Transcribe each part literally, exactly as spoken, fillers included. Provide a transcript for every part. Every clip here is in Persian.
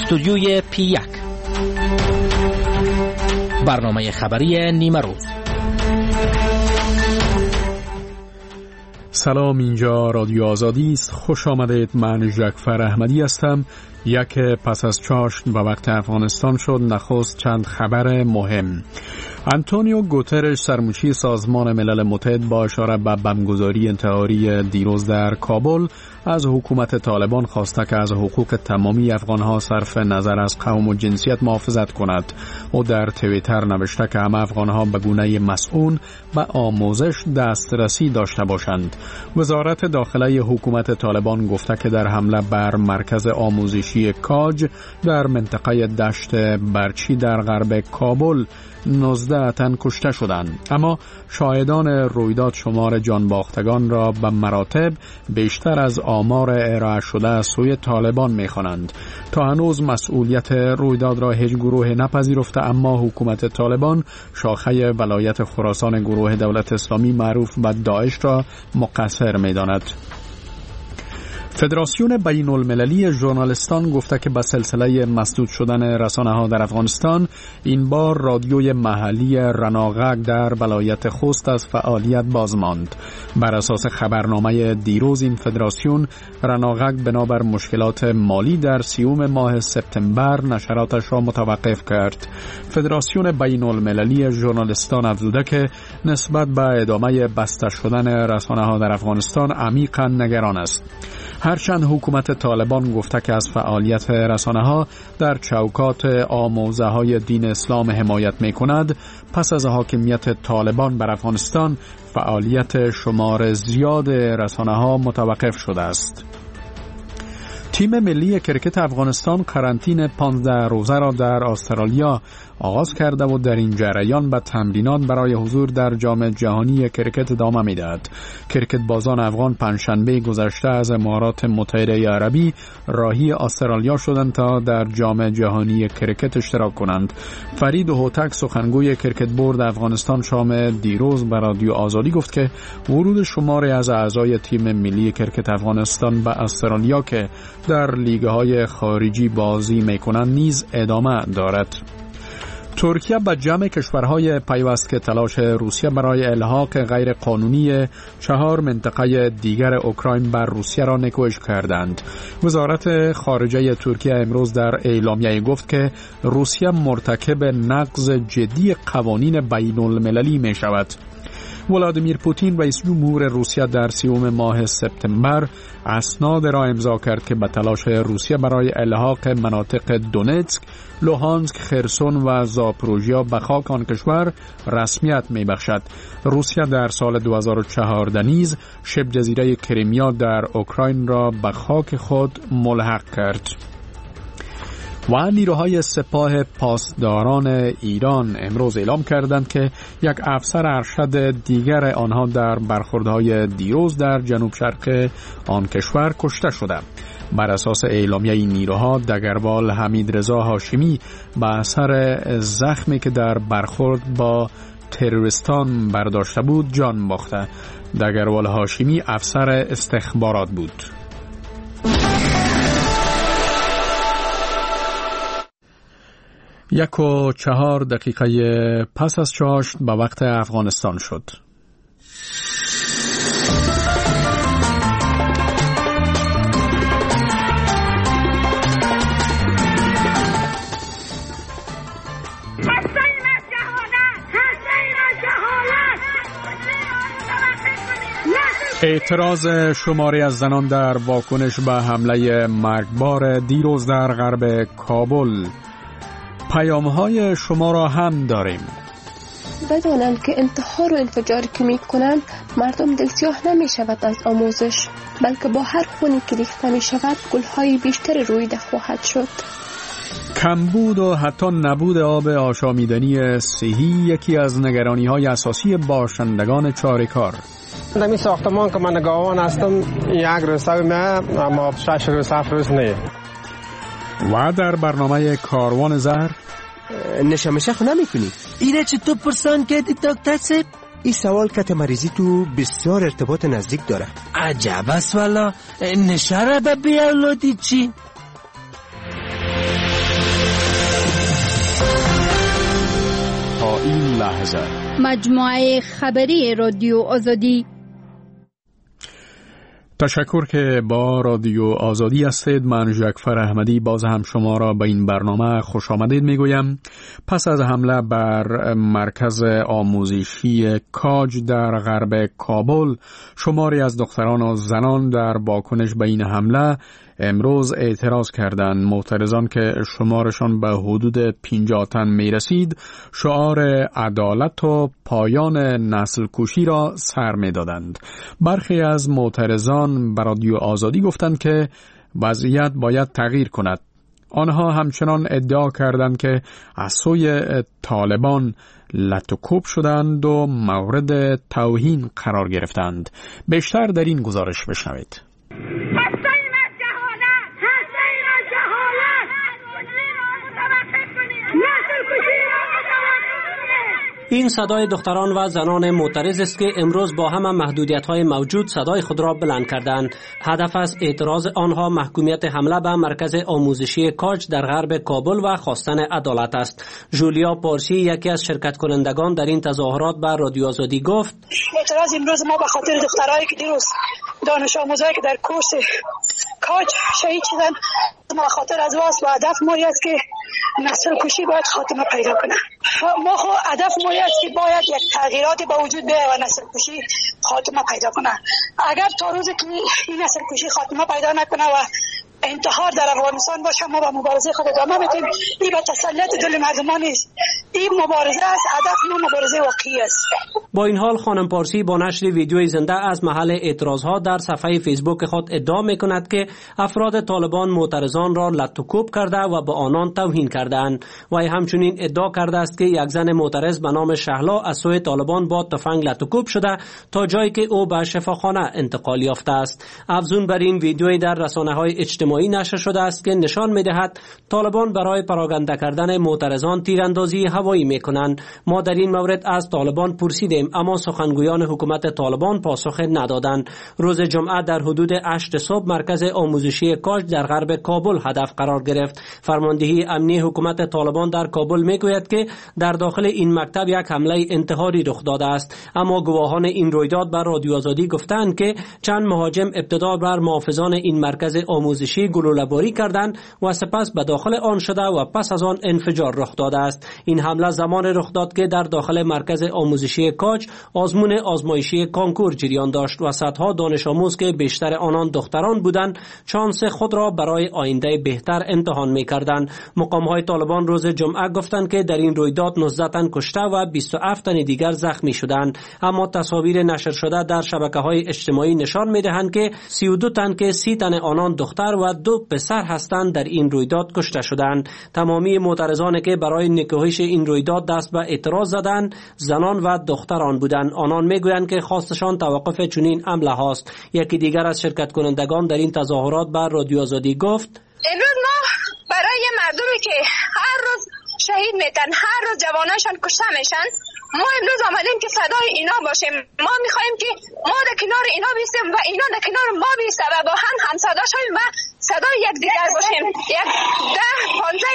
استودیوی پی یک، برنامه خبری نیمه روز. سلام، اینجا رادیو آزادی است. خوش آمدید. من جعفر احمدی هستم. یک پس از چاشت به وقت افغانستان شد. نخست چند خبر مهم. آنتونیو گوترش، سرمنشی سازمان ملل متحد، با اشاره به بمبگذاری انتحاری دیروز در کابل از حکومت طالبان خواسته که از حقوق تمامی افغانها صرف نظر از قوم و جنسیت محافظت کند. او در توییتر نوشته که همه افغانها به گونه مسئول به آموزش دسترسی داشته باشند. وزارت داخلی حکومت طالبان گفته که در حمله بر مرکز آموزشی کاج در منطقه دشت برچی در غرب کابل نوزده تن کشته شدند، اما شاهدان رویداد شمار جانباختگان را به مراتب بیشتر از آمار ارائه شده از سوی طالبان می‌خوانند. تا هنوز مسئولیت رویداد را هیچ گروه نپذیرفته، اما حکومت طالبان شاخه ولایت خراسان گروه دولت اسلامی معروف به داعش را مقصر می‌داند. فدراسیون بین المللی ژورنالیستان گفته که به سلسله مسدود شدن رسانه‌ها در افغانستان، این بار رادیوی محلی رناغک در ولایت خوست از فعالیت باز ماند. بر اساس خبرنامه دیروز این فدراسیون، رناغک بنابر مشکلات مالی در سیوم ماه سپتامبر نشراتش را متوقف کرد. فدراسیون بین المللی ژورنالیستان افزوده که نسبت به ادامه بسته شدن رسانه‌ها در افغانستان عمیقاً نگران است. هرچند حکومت طالبان گفته که از فعالیت رسانه‌ها در چوکات آموزه‌های دین اسلام حمایت می‌کند، پس از حاکمیت طالبان بر افغانستان فعالیت شمار زیاد رسانه‌ها متوقف شده است. تیم ملی کرکت افغانستان قرنطینه پانزده روزه را در استرالیا آغاز کرده و در این جریان به تمرینات برای حضور در جام جهانی کرکت ادامه می‌دهد. کرکت بازان افغان پنجشنبه گذشته از امارات متحده عربی راهی استرالیا شدند تا در جام جهانی کرکت اشتراک کنند. فرید هوتک، سخنگوی کرکت بورد افغانستان، شام دیروز به رادیو آزادی گفت که ورود شماری از اعضای تیم ملی کرکت افغانستان به استرالیا که در لیگ‌های خارجی بازی می‌کنند نیز ادامه دارد. ترکیه به جمع کشورهای پیوست که تلاش روسیه برای الحاق غیر قانونی چهار منطقه دیگر اوکراین بر روسیه را نکوهش کردند. وزارت خارجه ترکیه امروز در اعلامیه گفت که روسیه مرتکب نقض جدی قوانین بین المللی می شود. ولادیمیر پوتین، رئیس جمهور روسیه، در سیوم ماه سپتامبر اسناد را امضا کرد که به تلاش روسیه برای الحاق مناطق دونتسک، لوهانسک، خرسون و زاپروژیا به خاک آن کشور رسمیت می‌بخشد. روسیه در سال دو هزار و چهارده نیز شبه جزیره کریمیا در اوکراین را به خاک خود ملحق کرد. و نیروهای سپاه پاسداران ایران امروز اعلام کردند که یک افسر ارشد دیگر آنها در برخوردهای دیروز در جنوب شرق آن کشور کشته شده. بر اساس اعلامیه این نیروها، دگروال حمید رضا هاشمی به اثر زخمی که در برخورد با تروریستان برداشته بود جان باخته. دگروال هاشمی افسر استخبارات بود. یک و چهار دقیقه پس از چاشت به وقت افغانستان شد. اعتراض شماری از زنان در واکنش به حمله مرگبار دیروز در غرب کابل. پیام‌های شما را هم داریم. بدانند که انتحار و انفجاری که می کنند مردم دلسیاه نمی شود از آموزش، بلکه با هر خونی که ریخته می شود گل‌های بیشتر رویده خواهد شد. کمبود و حتی نبود آب آشامیدنی صحی یکی از نگرانی‌های اساسی باشندگان چاریکار. در این ساختمان که من نگاهبان هستم یک روز میه، اما شش روز هفت روز نه. و در برنامه کاروان زهر نشمشه خو نمی کنی؟ اینه چه تو پرسان کردی دکتر صاحب؟ این سوال که مریضی تو بسیار ارتباط نزدیک داره. عجب است والا. نشه را به بیاولادی چی؟ این لحظه. مجموعه خبری رادیو آزادی. تشکر که با رادیو آزادی هستید. من جعفر احمدی باز هم شما را به این برنامه خوش آمدید میگویم. پس از حمله بر مرکز آموزشی کاج در غرب کابل، شماری از دختران و زنان در واکنش به این حمله امروز اعتراض کردند. معترضان که شمارشان به حدود پنجاه تن می رسید، شعار عدالت و پایان نسل کشی را سر می دادند. برخی از معترضان به رادیو آزادی گفتند که وضعیت باید تغییر کند. آنها همچنان ادعا کردند که از سوی طالبان لط و کوب شدند و مورد توهین قرار گرفتند. بیشتر در این گزارش بشنوید. این صدای دختران و زنان معترض است که امروز با همه محدودیت‌های موجود صدای خود را بلند کردند. هدف از اعتراض آنها محکومیت حمله به مرکز آموزشی کاج در غرب کابل و خواستن عدالت است. جولیا پارسی یکی از شرکت کنندگان در این تظاهرات به رادیو آزادی گفت: اعتراض امروز ما به خاطر دخترایی که دیروز دانش آموزایی که در کورس کاج شهید شدن، ما خاطر از واس و هدف ما است که نسل کشی باید خاتمه پیدا کنه. ما خو هدف ما است که باید یک تغییراتی به وجود بیاید و نسل کشی خاتمه پیدا کنه. اگر تا روزی که این نسل کشی خاتمه پیدا نکنه و انتحار در افغانستان باشه، ما با مبارزه خود ادامه بدیم. این به تسلط دل مردمان نیست، این مبارزه است. هدف ما مبارزه واقعی است. با این حال خانم پارسی با نشر ویدیوی زنده از محل اعتراضها در صفحه فیسبوک خود ادعا می‌کند که افراد طالبان معترضان را لط و کوب کرده و به آنان توهین کردند. و همچنین ادعا کرده است که یک زن معترض به نام شهلا از سوی طالبان با تفنگ لط و کوب شده تا جایی که او به شفاخانه انتقال یافته است. افزون بر این ویدیوی در رسانه‌های اجتماعی نشر شده است که نشان می‌دهد طالبان برای پراگنده کردن معترضان تیراندازی هوایی می‌کنند. ما در این مورد از طالبان پرسیدیم، اما سخنگویان حکومت طالبان پاسخ ندادند. روز جمعه در حدود هشت صبح مرکز آموزشی کاج در غرب کابل هدف قرار گرفت. فرماندهی امنی حکومت طالبان در کابل میگوید که در داخل این مکتب یک حمله انتحاری رخ داده است، اما گواهان این رویداد بر رادیو آزادی گفتند که چند مهاجم ابتدا بر محافظان این مرکز آموزشی گلوله‌باری کردند و سپس به داخل آن شده و پس از آن انفجار رخ داده است. این حمله زمان رخ داد که در داخل مرکز آموزشی کاج آزمون آزمایشی کانکور جریان داشت و صدها دانش آموز که بیشتر آنان دختران بودند شانس خود را برای آینده بهتر امتحان می‌کردند. مقام‌های طالبان روز جمعه گفتند که در این رویداد نوزده تن کشته و بیست و هفت تن دیگر زخمی شدند، اما تصاویر نشر شده در شبکه‌های اجتماعی نشان می‌دهند که سی و دو تن که سی تن آنان دختر و دو پسر هستند در این رویداد کشته شدند. تمامی معترضانی که برای نکوهش این رویداد دست به اعتراض زدند زنان و دختران بودند. آنان میگویند که خواستشان توقف چنین حمله هاست. یکی دیگر از شرکت کنندگان در این تظاهرات بر رادیو آزادی گفت: امروز ما برای مردمی که هر روز شهید میتن، هر روز جواناشان کشته میشن، ما امروز آمدیم که صدای اینا باشیم. ما میخوایم که ما در کنار اینا بیستیم و اینا در کنار ما بیسته و با هم همصدا شویم و صدای یک دیگر باشیم. یک ده پانزده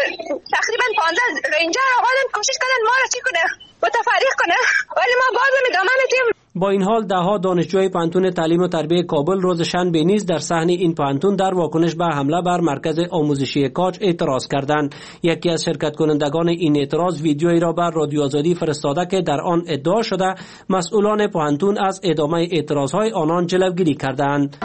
تقریبا پانزده رنجر آقادن کوشش کردن ما را چی کنه متفرق کنه، ولی ما بازم ادامه میدیم. با این حال دهها دانشجوی پانتون تعلیم و تربیت کابل روز شنبه نیز در صحن این پانتون در واکنش به حمله بر مرکز آموزشی کاج اعتراض کردند. یکی از شرکت کنندگان این اعتراض ویدیویی را بر رادیو آزادی فرستاده که در آن ادعا شده مسئولان پانتون از ادامه اعتراضهای آنان جلوگیری کردند.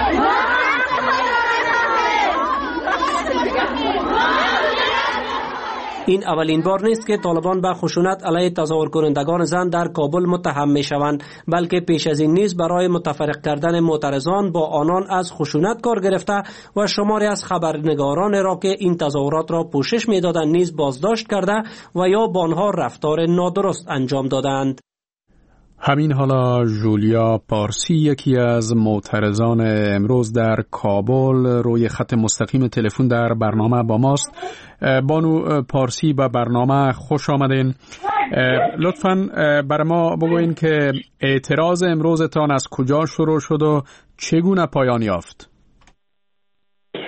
این اولین بار نیست که طالبان به خشونت علیه تظاهر کنندگان زن در کابل متهم می شوند، بلکه پیش از این نیز برای متفرق کردن معترضان با آنان از خشونت کار گرفته و شماری از خبرنگاران را که این تظاهرات را پوشش می دادند نیز بازداشت کرده و یا با آنها رفتار نادرست انجام دادند. همین حالا جولیا پارسی یکی از معترضان امروز در کابل روی خط مستقیم تلفن در برنامه با ماست. بانو پارسی به برنامه خوش آمدین. لطفاً بر ما بگوین که اعتراض امروزتان از کجا شروع شد و چگونه پایان یافت؟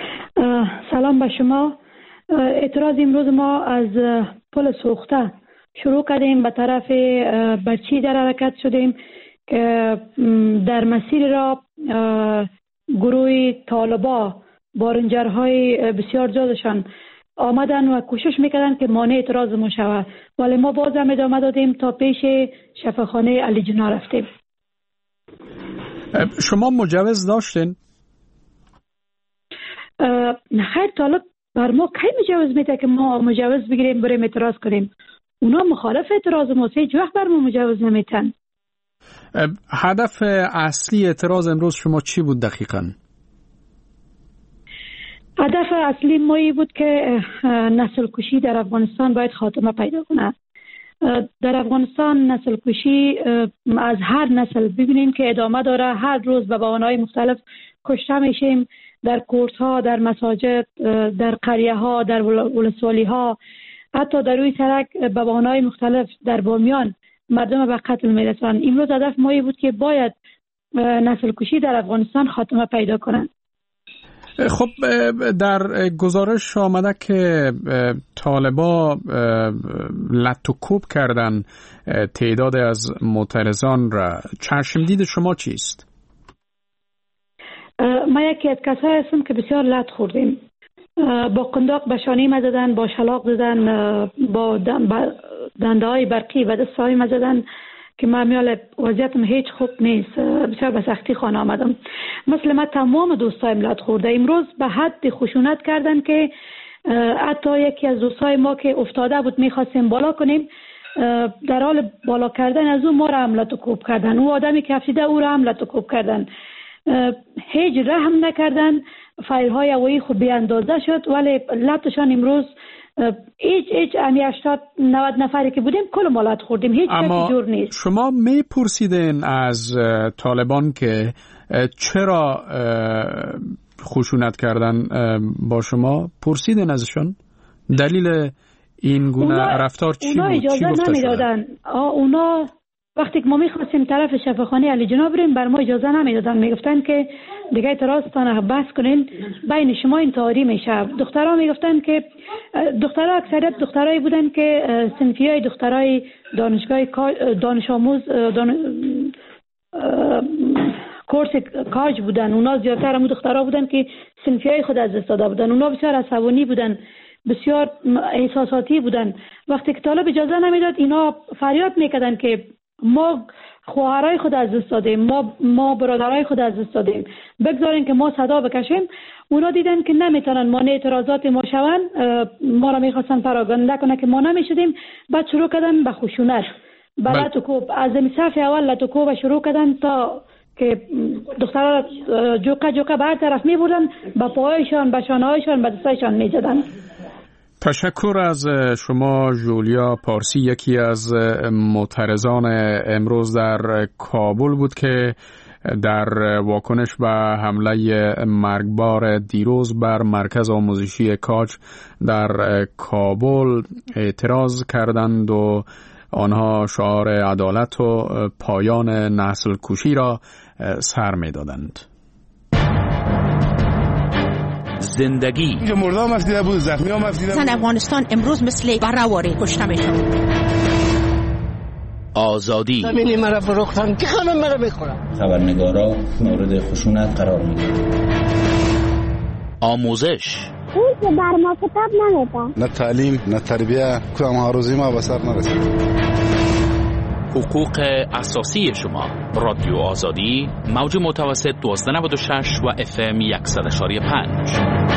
سلام به شما. اعتراض امروز ما از پل سوخته شروع کردیم به طرف برچی در حرکت شدیم که در مسیر را گروه طالبا بارنجرهای بسیار زیادشان آمدن و کوشش میکردن که مانع اعتراض ما شود، ولی ما باز هم ادامه دادیم تا پیش شفاخانه علی جنا رفتیم. شما مجوز داشتین؟ خیر، طالب بر ما کی مجوز میده که ما مجوز بگیریم بریم اعتراض کنیم؟ اونا مخالف اعتراض ما، هیچ وقت بر ما مجوز نمیتن. هدف اصلی اعتراض امروز شما چی بود دقیقاً؟ هدف اصلی ما ای بود که نسل کشی در افغانستان باید خاتمه پیدا کنه. در افغانستان نسل کشی از هر نسل ببینیم که ادامه داره، هر روز به بهانه‌های مختلف کشته میشیم، در کورت ها، در مساجد، در قریه ها، در ولسوالی ها، حتی در روی سرک به بهانه‌های مختلف در بامیان مردم به قتل میرسند. امروز هدف ما ای بود که باید نسل کشی در افغانستان خاتمه پیدا کنند. خب در گزارش آمده که طالبا لط و کوب کردن تعداد از معترضان را. چشمدید شما چیست؟ ما یکی از کسایی هستم که بسیار لط خوردیم. با قنداق به شانه ما زدن، با شلاق زدن، با دنده های برقی و دست های ما زدن که من میال وضعیتم هیچ خوب نیست، بسیار به سختی خانه آمدم. مثل ما تمام دوستایم لط خورده. امروز به حد خشونت کردن که حتی یکی از دوستای ما که افتاده بود میخواستیم بالا کنیم، در حال بالا کردن از اون ما را هم لط و کوب کردن. او آدمی که افتیده او را هم لط و کوب کردن. هیچ رحم نکردن. فایرهای هوایی خود بی اندازه شد، ولی لطشان امروز هیچ هیچ امی هشتاد نود نفری که بودیم کل ما لط خوردیم. هیچ چیزی جور نیست. شما می پرسیدین از طالبان که چرا خشونت کردن با شما؟ پرسیدین ازشون دلیل این گونه اونا رفتار چی اونا بود؟ اجازه نمیدادن. اونا وقتی که ما میخواستیم طرف شفاخانه علی جنا بریم بر ما اجازه نمیدادن. میگفتن که دیگه اعتراضتان بس کنین، بین شما انتحاری میشه. دخترها میگفتن که دخترها اکثریت دخترایی بودن که صنفیای دخترای دانشگاه دانش آموز دان... کورس کاج بودن. اونا زیادتر همون دخترها بودن که صنفیای خود از دست داده بودن. اونا بسیار عصبانی بودن، بسیار احساساتی بودن. وقتی که طالب اجازه نمیداد اینا فریاد میکردن که ما خواهرای خود از دست دادیم، ما ما برادرای خود از دست دادیم، بگذارین که ما صدا بکشیم. اونا دیدن که نمیتونن مانع اعتراضات ما شون، ما را میخواستن پراگنده کنه که ما نمیشدیم. بعد شروع کردن به خشونت، به لط و کوب. از صف اول لط و کوب شروع کردن تا که دخترها جوقه جوقه به هر طرف میبردن، به پاهایشان، به شانه‌هایشان، به دستایشان میزدن. تشکر از شما جولیا پارسی، یکی از معترضان امروز در کابل بود که در واکنش به حمله مرگبار دیروز بر مرکز آموزشی کاج در کابل اعتراض کردند و آنها شعار عدالت و پایان نسل کشی را سر می دادند. زندگی مردم افتیده بود، زخمی هم افتیده بود. زن افغانستان امروز مثل برهواری کشته میشن. آزادی زمینی مرا فروختن که همه مرا میخورن. خبرنگارا مورد خشونت قرار میگیرن. آموزش اون که بر ما کتاب نمیدن. نه تعلیم نه تربیه، کدام هاروزی ما به سر نرسید. حقوق اساسی شما. رادیو آزادی، موج متوسط دوازده نود و شش و اف ام صد و پنج.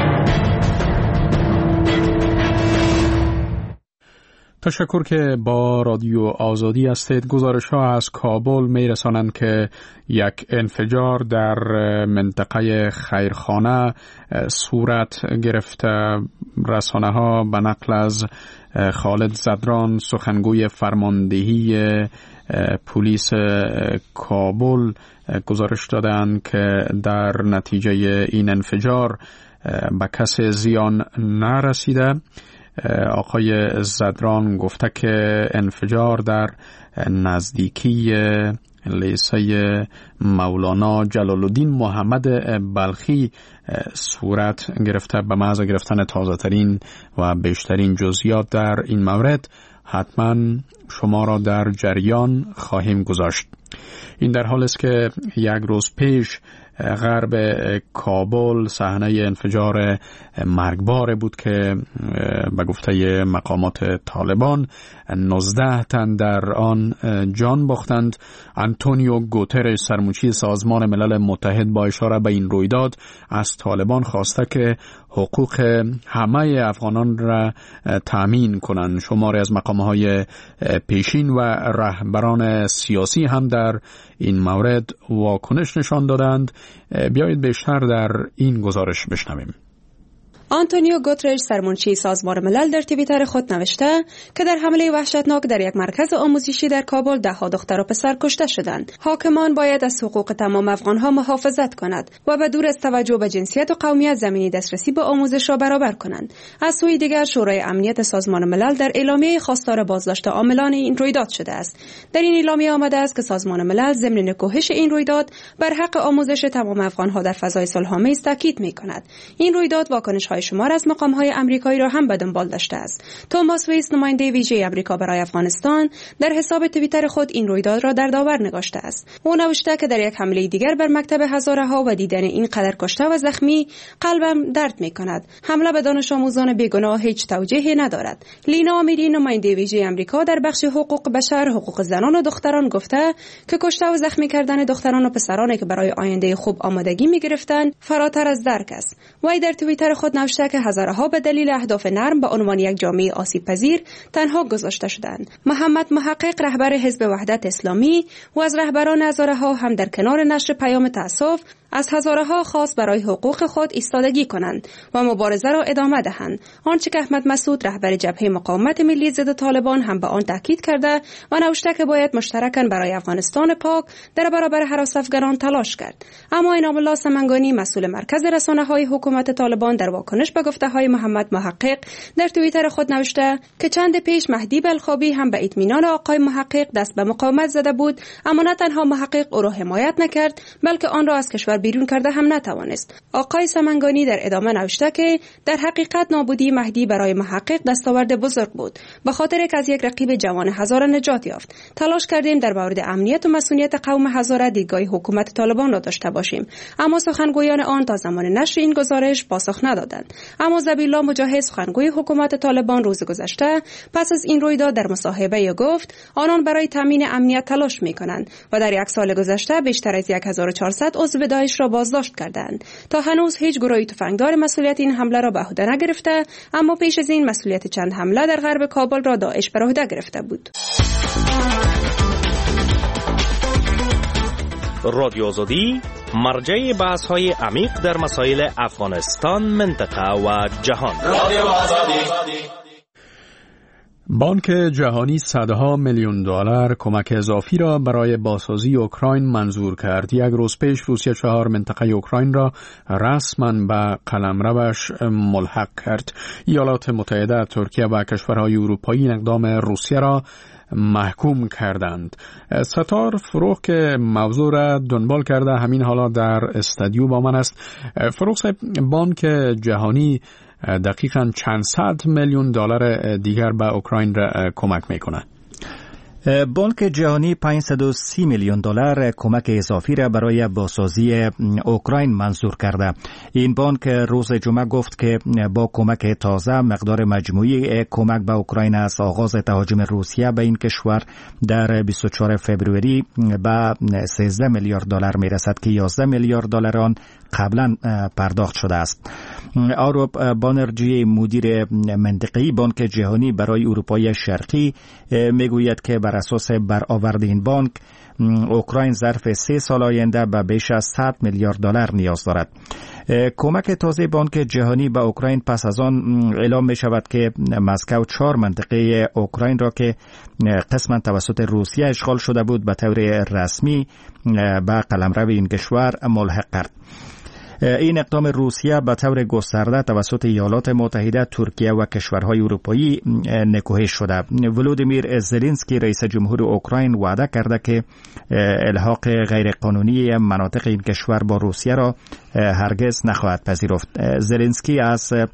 تشکر که با رادیو آزادی هستید. گزارش ها از کابل می رسانند که یک انفجار در منطقه خیرخانه صورت گرفته. رسانه ها به نقل از خالد زدران، سخنگوی فرماندهی پلیس کابل، گزارش دادند که در نتیجه این انفجار به کسی زیان نرسیده. آقای زدران گفته که انفجار در نزدیکی لیسه مولانا جلال الدین محمد بلخی صورت گرفته. به محض گرفتن تازه ترین و بیشترین جزئیات در این مورد حتما شما را در جریان خواهیم گذاشت. این در حال است که یک روز پیش غرب کابل صحنه انفجار مرگبار بود که به گفته مقامات طالبان نوزده تن در آن جان باختند. آنتونیو گوترش سرمنشی سازمان ملل متحد با اشاره به این رویداد از طالبان خواسته که حقوق همه افغانان را تأمین کنند. شماری از مقامهای پیشین و رهبران سیاسی هم در این مورد واکنش نشان دادند. بیایید بیشتر در این گزارش بشنویم. آنتونیو گوترش سرمنشی سازمان ملل در توییتر خود نوشته که در حمله وحشتناک در یک مرکز آموزشی در کابل ده ها دختر و پسر کشته شدند. حاکمان باید از حقوق تمام افغانها محافظت کنند و به دور از توجه به جنسیت و قومیت زمینی دسترسی به آموزش را برابر کنند. از سوی دیگر شورای امنیت سازمان ملل در اعلامیه خواستار بازداشت عاملان این رویداد شده است. در این اعلامیه آمده است که سازمان ملل ضمن نکوهش این رویداد بر حق آموزش تمام افغانها در فضای صلح‌آمیز تاکید می‌کند. این رویداد واکنش شمار از مقام‌های آمریکایی را هم به دنبال داشته است. توماس ویس نماینده ویژه آمریکا برای افغانستان در حساب توییتر خود این رویداد را در داور نگاشته است. او نوشته که در یک حمله دیگر بر مکتب هزاره ها و دیدن این قدر کشته و زخمی قلبم درد می‌کند. حمله به دانش آموزان بیگناه هیچ توجیهی ندارد. لینا امیری نماینده ویژه آمریکا در بخش حقوق بشر، حقوق زنان و دختران گفته که کشته و زخمی کردن دختران و پسرانی که برای آینده خوب آمادگی می‌گرفتند فراتر از درک است. وی در توییتر خود که هزاره ها به دلیل اهداف نرم به عنوان یک جامعه آسیب پذیر تنها گذاشته شدند. محمد محقق رهبر حزب وحدت اسلامی و از رهبران هزاره ها هم در کنار نشر پیام تأسف از هزاره ها خواست برای حقوق خود ایستادگی کنند و مبارزه را ادامه دهند. آنچه که احمد مسعود رهبر جبهه مقاومت ملی ضد طالبان هم به آن تاکید کرده و نوشته که باید مشترکاً برای افغانستان پاک در برابر هراس افغانان تلاش کرد. اما انعام الله سمنگانی مسئول مرکز رسانه‌های حکومت طالبان در واکنش به گفته‌های محمد محقق در توییتر خود نوشته که چند پیش مهدی بلخابی هم به اطمینان آقای محقق دست به مقاومت زده بود، اما نه تنها محقق او را حمایت نکرد بلکه آن را از کشور بیرون کرده هم نتوانست. آقای سمنگانی در ادامه نوشته که در حقیقت نابودی مهدی برای محقق دستاورد بزرگ بود، به خاطر که از یک رقیب جوان هزاره نجات یافت. تلاش کردیم در مورد امنیت و مسئولیت قوم هزاره دیدگاه حکومت طالبان را داشته باشیم، اما سخنگویان آن تا زمان نشر این گزارش پاسخ ندادند. اما زبیلا مجاهد سخنگوی حکومت طالبان روز گذشته پس از این رویداد در مصاحبه گفت آنان برای تامین امنیت تلاش می‌کنند و در یک سال گذشته بیشتر از هزار و چهارصد عضو داعش را بازداشت کردند. تا هنوز هیچ گروهی تفنگدار مسئولیت این حمله را به عهده نگرفته، اما پیش از این مسئولیت چند حمله در غرب کابل را داعش بر عهده گرفته بود. رادیو آزادی مرجع بحث‌های عمیق در مسائل افغانستان، منطقه و جهان. رادیو آزادی. بانک جهانی صدها میلیون دلار کمک اضافی را برای بازسازی اوکراین منظور کرد. یک روز پیش روسیه چهار منطقه اوکراین را رسما به قلمروش ملحق کرد. ایالات متحده، ترکیه و کشورهای اروپایی اقدام روسیه را محکوم کردند. ستار فروغ که موضوع را دنبال کرده همین حالا در استودیو با من است. فروغ صاحب، بانک جهانی دقیقاً چند صد میلیون دلار دیگر به اوکراین را کمک میکنه. بانک جهانی پانصد و سی میلیون دلار کمک اضافی را برای بازسازی اوکراین منظور کرده. این بانک روز جمعه گفت که با کمک تازه مقدار مجموعی کمک به اوکراین از آغاز تهاجم روسیه به این کشور در بیست و چهارم فوریه به سیزده میلیارد دلار میرسد که یازده میلیارد دلار آن قبلا پرداخت شده است. آروپ بانرجی مدیر منطقه‌ای بانک جهانی برای اروپای شرقی میگوید که بر اساس برآورد این بانک اوکراین ظرف سه سال آینده به بیش از صد میلیارد دلار نیاز دارد. کمک تازه بانک جهانی به اوکراین پس از آن اعلام می شود که مسکو چهار منطقه اوکراین را که قسما توسط روسیه اشغال شده بود به طور رسمی به قلمرو این کشور ملحق کرد. این اقدام روسیه به طور گسترده توسط ایالات متحده، ترکیه و کشورهای اروپایی نکوهش شده. ولودیمیر زلنسکی رئیس جمهور اوکراین وعده کرده که الحاق غیرقانونی مناطق این کشور با روسیه را هرگز نخواهد پذیرفت. زلنسکی از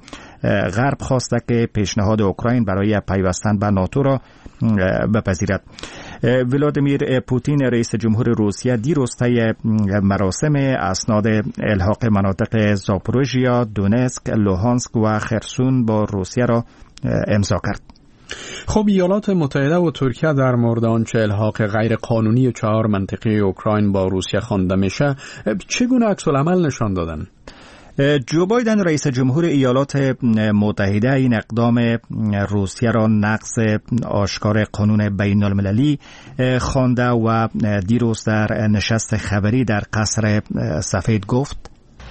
غرب خواسته که پیشنهاد اوکراین برای پیوستن به ناتو را بپذیرد. ولادیمیر پوتین رئیس جمهور روسیه دیروز طی مراسم اسناد الحاق مناطق زاپوروژیا، دونتسک، لوهانسک و خرسون با روسیه را امضا کرد. خب ایالات متحده و ترکیه در مورد آنچه الحاق غیر قانونی چهار منطقه اوکراین با روسیه خوانده میشه چگونه عکس العمل نشان دادن؟ جو بایدن رئیس جمهور ایالات متحده این اقدام روسیه را نقض آشکار قانون بین المللی خوانده و دیروز در نشست خبری در قصر سفید گفت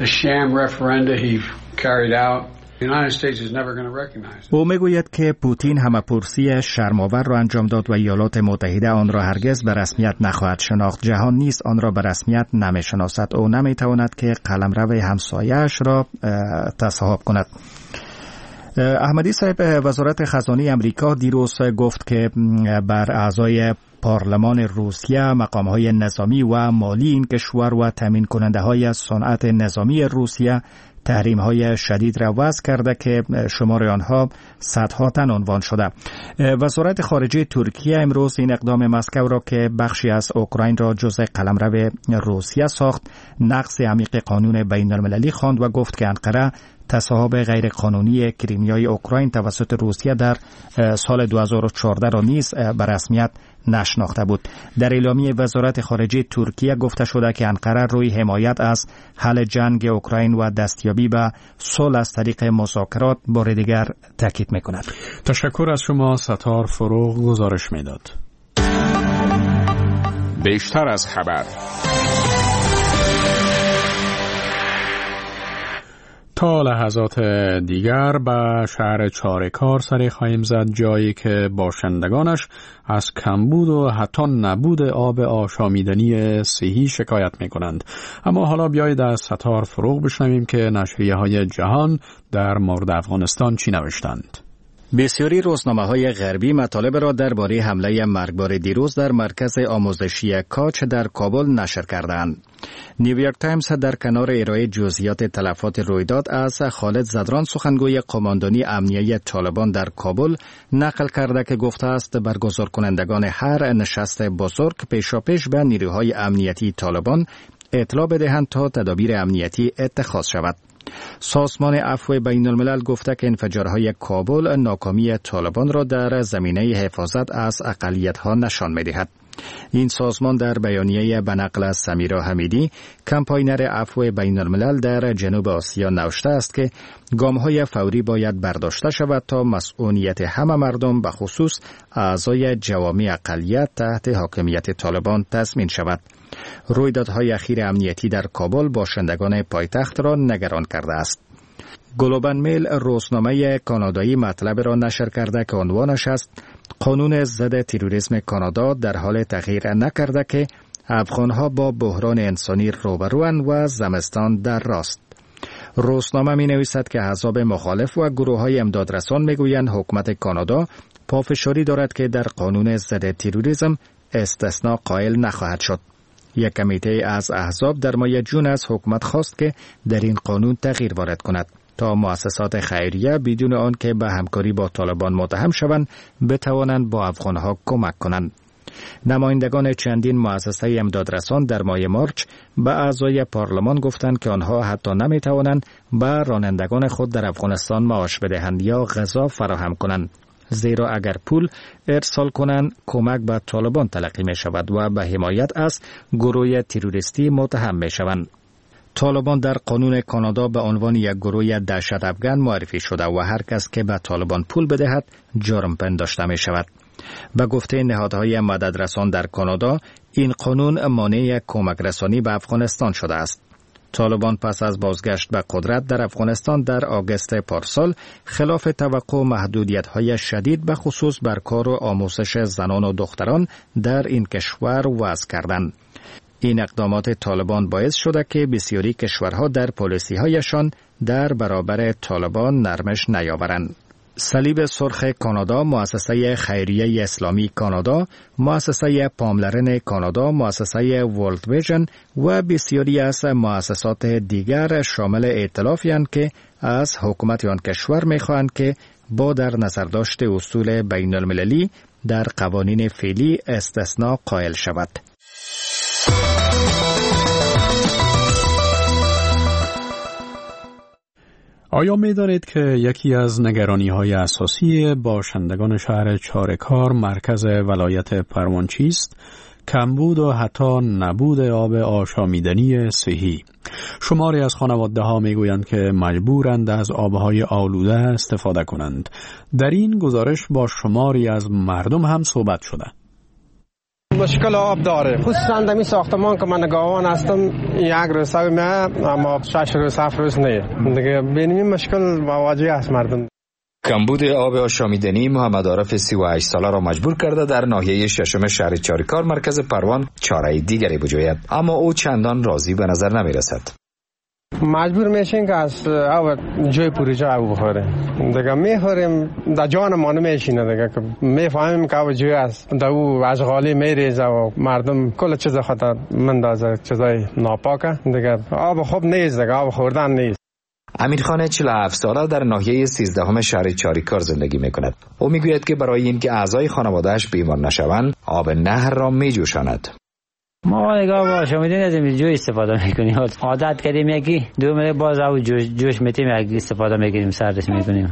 او میگوید که پوتین همه‌پرسی شرم‌آور را انجام داد و ایالات متحده آن را هرگز به رسمیت نخواهد شناخت. جهان نیز آن را به رسمیت نمی‌شناسد. او نمی‌تواند که قلمرو همسایه‌اش را تصاحب کند. احمدی صاحب وزارت خزانه امریکا دیروز گفت که بر اعضای پارلمان روسیه، مقام‌های نظامی و مالی این کشور و تامین کننده‌های صنعت نظامی روسیه تحریم‌های شدید را وضع کرده که شمار آنها صدها تن عنوان شده. وزارت خارجه ترکیه امروز این اقدام مسکو را که بخشی از اوکراین را جزء قلمرو روسیه ساخت نقض عمیق قانون بین المللی خواند و گفت که انقره تصاحب غیر قانونی کریمیای اوکراین توسط روسیه در سال دو هزار و چهارده را نیز به رسمیت نشناخته بود. در اعلامیه وزارت خارجه ترکیه گفته شده که انقره روی حمایت از حل جنگ اوکراین و دستیابی به صلح از طریق مذاکرات بار دیگر تاکید می‌کند. تشکر از شما ستار فروغ گزارش میداد. بیشتر از خبر تا لحظات دیگر به شهر چارکار سری خواهیم زد، جایی که باشندگانش از کمبود و حتی نبود آب آشامیدنی صحی شکایت می کنند. اما حالا بیایید از ستار فروغ بشنویم که نشریه های جهان در مورد افغانستان چی نوشتند. بسیاری روزنامه‌های غربی مطالب را درباره حمله مرگبار دیروز در مرکز آموزشی کاچ در کابل نشر کردند. نیویورک تایمز در کنار ارائه جزئیات تلفات رویداد از خالد زدران سخنگوی قماندانی امنیه طالبان در کابل نقل کرده که گفته است برگزار کنندگان هر نشست بزرگ پیشاپیش به نیروهای امنیتی طالبان اطلاع بدهند تا تدابیر امنیتی اتخاذ شود. سازمان عفو بین الملل گفته که انفجارهای کابل ناکامی طالبان را در زمینه حفاظت از اقلیت‌ها نشان می‌دهد. این سازمان در بیانیه به نقل از سمیرا حمیدی کمپاینر عفو بین الملل در جنوب آسیا نوشته است که گام‌های فوری باید برداشته شود تا مسئولیت همه مردم به خصوص اعضای جوامع اقلیت تحت حاکمیت طالبان تضمین شود. رویدادهای اخیر امنیتی در کابل باشندگان پایتخت را نگران کرده است. گلوبال میل روزنامه کانادایی مطلب را نشر کرده که عنوانش است قانون ضد تروریسم کانادا در حال تغییر نکرده که افغانها با بحران انسانی روبروند و زمستان در راست. روزنامه می نویسد که احزاب مخالف و گروه‌های امدادرسان می گویند حکومت کانادا پافشاری دارد که در قانون ضد تروریسم استثناء قائل نخواهد شد. یک کمیته از احزاب در ماه جون از حکومت خواست که در این قانون تغییر وارد کند تا مؤسسات خیریه بدون آن که به همکاری با طالبان متهم شوند بتوانند با افغانها کمک کنند. نمایندگان چندین مؤسسه امدادرسان در ماه مارچ به اعضای پارلمان گفتند که آنها حتی نمیتوانند به رانندگان خود در افغانستان معاش بدهند یا غذا فراهم کنند، زیرا اگر پول ارسال کنند کمک به طالبان تلقی می شود و به حمایت از گروه تروریستی متهم می شوند. طالبان در قانون کانادا به عنوان یک گروه دهشت افغان معرفی شده و هر کس که به طالبان پول بدهد جرم پنداشته می شود. به گفته نهادهای مددرسان در کانادا این قانون مانع کمک رسانی به افغانستان شده است. طالبان پس از بازگشت به قدرت در افغانستان در آگوست پارسال خلاف توقع محدودیت‌های شدید به خصوص بر کار و آموزش زنان و دختران در این کشور وضع کردند. این اقدامات طالبان باعث شده که بسیاری کشورها در پالیسی‌هایشان در برابر طالبان نرمش نیاورند. صلیب سرخ کانادا، مؤسسه خیریه اسلامی کانادا، مؤسسه پاملرن کانادا، مؤسسه ورلد ویژن و بسیاری از مؤسسات دیگر شامل ائتلافی اند که از حکومت آن کشور می‌خواهند که با در نظر داشت اصول بین المللی در قوانین فعلی استثناء قائل شود. آیا می دانید که یکی از نگرانی‌های اساسی باشندگان شهر چارکار مرکز ولایت پروان چیست؟ کمبود و حتی نبود آب آشامیدنی صحی. شماری از خانواده‌ها میگویند که مجبورند از آبهای آلوده استفاده کنند. در این گزارش با شماری از مردم هم صحبت شده. مشکل آب داره، خصوصا در این ساختمان که من نگاهبان هستم یک روز می اما شش روز هفت روز نه دیگه. ببینیم مشکل مواجه است مردم. کمبود آب آشامیدنی محمد عارف سی و هشت ساله را مجبور کرده در ناحیه ششم شهر چاریکار مرکز پروان چاره دیگری بجوید، اما او چندان راضی به نظر نمی رسد. مجبور میشین که از آب جای پروژه آب بخوره دیگه. میخوریم در جان ما نمیشینه دیگه که میفهمیم که آب جای است در او اشغالی میریزه و مردم کل چیز خطر مندازه، چیزای ناپاکه دیگه. آب خوب نیست دیگه، آب خوردن نیست. امیرخان چهل و هفت ساله در ناحیه سیزدهم شهر چاریکار زندگی میکند. او میگوید که برای اینکه اعضای خانواده‌اش بیمار نشوند آب نهر را میجوشاند. ما نگاه باشه میدونید از این جو استفاده میکنیم، عادت کردیم یکی دو میره باز او جوش جوش میتیم یک استفاده میکنیم، سردش میکنیم.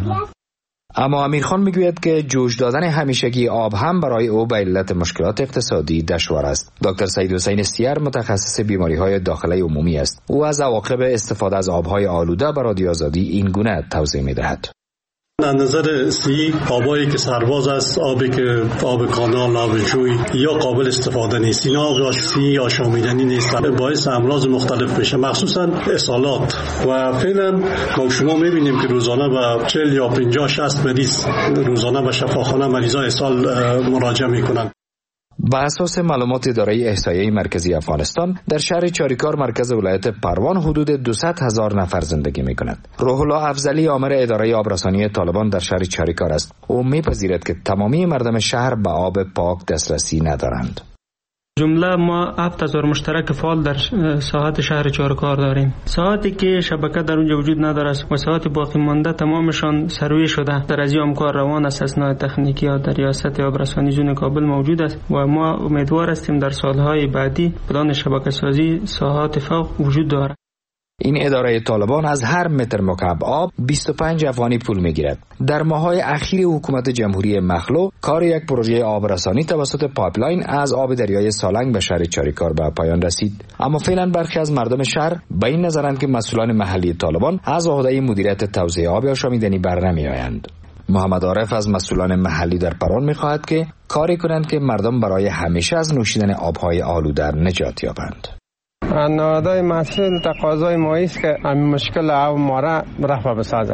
اما امیرخان میگوید که جوش دادن همیشگی آب هم برای او به علت مشکلات اقتصادی دشوار است. دکتر سید حسین سیر متخصص بیماری‌های داخلی عمومی است. او از عواقب استفاده از آبهای آلوده به رادیو آزادی این گونه توضیح میدهد. از نظر سی آبایی که سرباز است، آبی که آب کانال، آب جوی یا قابل استفاده نیست، اینا آب سی آشامیدنی نیست، باعث امراض مختلف میشه، مخصوصا اسهالات. و فعلا ما شما میبینیم که روزانه به چهل یا پنجاه شصت مریض روزانه به شفاخانه مریضای اسهال مراجعه میکنن. با اساس معلومات اداره احصایه مرکزی افغانستان در شهر چاریکار مرکز ولایت پروان حدود دویست هزار نفر زندگی می‌کنند. روح الله افضلی آمر اداره آبرسانی طالبان در شهر چاریکار است. او می‌پذیرد که تمامی مردم شهر به آب پاک دسترسی ندارند. جمله ما هفت هزار مشترک فعال در ساحات شهر چارکار داریم. ساحاتی که شبکه در اونجا وجود نداره و ساحات باقی مانده تمامشان سروی شده. در از این کار روان است. اسناد تکنیکی ها در ریاست آبرسانی زون کابل موجود است و ما امیدوار هستیم در سالهای بعدی پلان شبکه سازی ساحات فوق وجود دارد. این اداره طالبان از هر متر مکعب آب بیست و پنج افغانی پول میگیرد. در ماه‌های اخیر حکومت جمهوری مخلو کار یک پروژه آبرسانی توسط پایپلاین از آب دریای سالنگ به شهر چاریکار به پایان رسید. اما فعلا برخی از مردم شهر به این نظرند که مسئولان محلی طالبان از عهده مدیریت توزیع آب آشامیدنی برنمیآیند. محمد عارف از مسئولان محلی در پروان می‌خواهد که کاری کنند که مردم برای همیشه از نوشیدن آب‌های آلوده نجات یابند. نهادهای مسئول تقاضای ما است که این مشکل آب ما را رفع بسازه.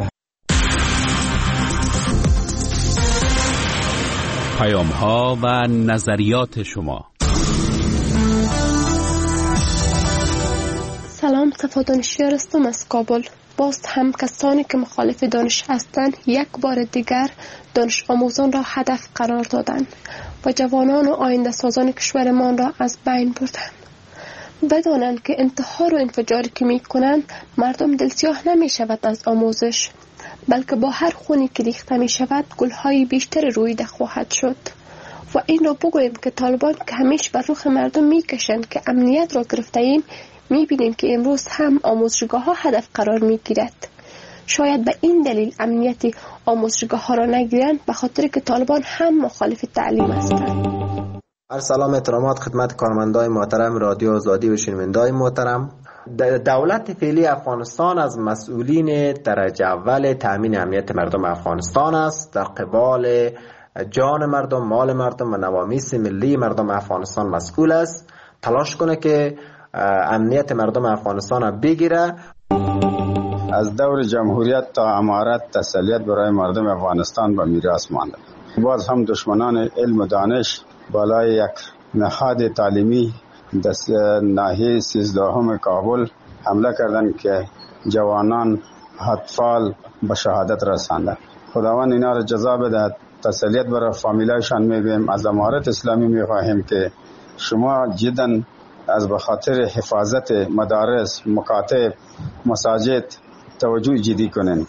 پیام ها و نظریات شما. سلام، صفا دانشیار هستم از کابل. باز هم کسانی که مخالف دانش هستند یک بار دیگر دانش آموزان را هدف قرار دادند و جوانان و آینده سازان کشورمان را از بین بردند. بدانند که انتحار و انفجاری که می کنند مردم دلسیاه نمی شود از آموزش، بلکه با هر خونی که ریخته می شود گلهای بیشتر رویده خواهد شد. و این را بگوییم که طالبان که همیشه بر رخ مردم می کشند که امنیت را گرفته ایم، می بینیم که امروز هم آموزشگاه ها هدف قرار می گیرد. شاید به این دلیل امنیت آموزشگاه ها را نگیرند، به خاطر که طالبان هم مخالف تعلیم هستند. هر سلام احترامات خدمت کارمندای محترم رادیو آزادی و شنوندای محترم. دولت فعلی افغانستان از مسئولین درجه اول تامین امنیت مردم افغانستان است. در قبال جان مردم، مال مردم و نوامیس ملی مردم افغانستان مسئول است. تلاش کنه که امنیت مردم افغانستان را بگیره. از دور جمهوریت تا امارت تسلیت برای مردم افغانستان به میراث مانده. باز هم دشمنان علم و دانش بالای یک نهاد تعلیمی دست ناحیه سیزدهم کابل حمله کردند که جوانان اطفال به شهادت رساندند. خداوند اینا را جزا بدهد. تسلیت برای فامیلایشان میگویم. از امارت اسلامی میخواهیم که شما جدا از به خاطر حفاظت مدارس، مکاتب، مساجد توجه جدی کنند.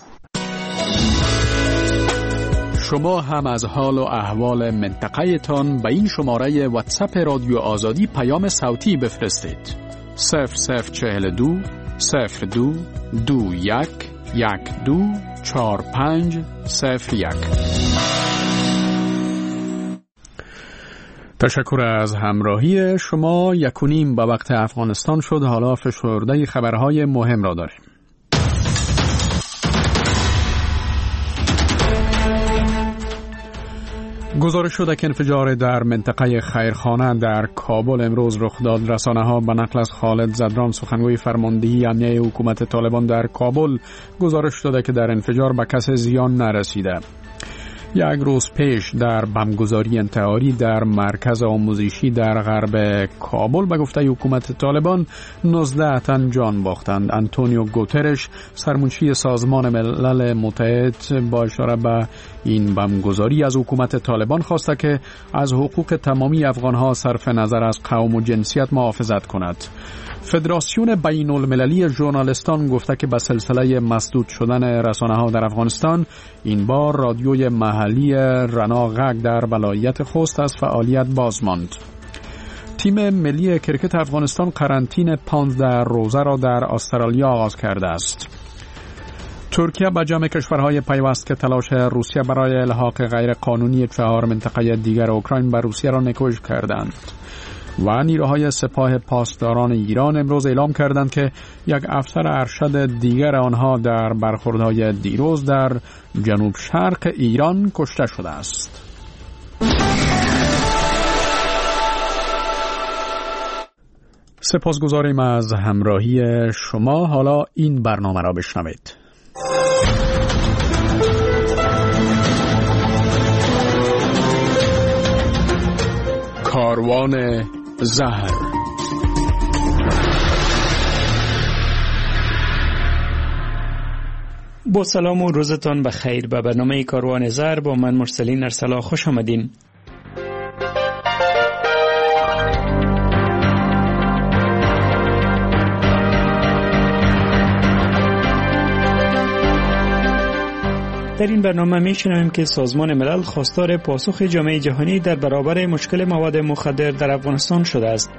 شما هم از حال و احوال منطقه تان به این شماره واتساپ رادیو آزادی پیام صوتی بفرستید. صفر صفر چهل دو صفر دو دو یک یک دو چهار پنج صفر یک. تشکر از همراهی شما. یک و نیم به وقت افغانستان شد. حالا فشرده خبرهای مهم را داریم. گزارش شده که انفجار در منطقه خیرخانه در کابل امروز رخ داد. رسانه‌ها به نقل از خالد زدران سخنگوی فرماندهی امنیه حکومت طالبان در کابل گزارش داده که در انفجار به کس زیان نرسیده. یک روز پیش در بمبگذاری انتحاری در مرکز آموزشی در غرب کابل به گفته حکومت طالبان نوزده تن جان باختند. آنتونیو گوترش سرمنشی سازمان ملل متحد با اشاره به این بمبگذاری از حکومت طالبان خواسته که از حقوق تمامی افغانها صرف نظر از قوم و جنسیت محافظت کند. فدراسیون بین المللی ژورنالیستان گفته که به سلسله مسدود شدن رسانه‌ها در افغانستان این بار رادیوی محلی رناغک در ولایت خوست از فعالیت باز ماند. تیم ملی کرکت افغانستان قرنطینه پانزده روزه را در استرالیا آغاز کرده است. ترکیه به جمع کشورهای پیوست که تلاش روسیه برای الحاق غیر قانونی چهار منطقه دیگر اوکراین به روسیه را نکوژ کردند. و نیروهای سپاه پاسداران ایران امروز اعلام کردند که یک افسر ارشد دیگر آنها در برخوردهای دیروز در جنوب شرق ایران کشته شده است. سپاسگزاریم از همراهی شما. حالا این برنامه را بشنوید. کاروان زهر. با سلام و روزتان بخیر. به برنامه کاروان زهر با من مرسلین ارسلا خوش آمدین. در این برنامه می‌شنویم که سازمان ملل خواستار پاسخ جامعه جهانی در برابر مشکل مواد مخدر در افغانستان شده است.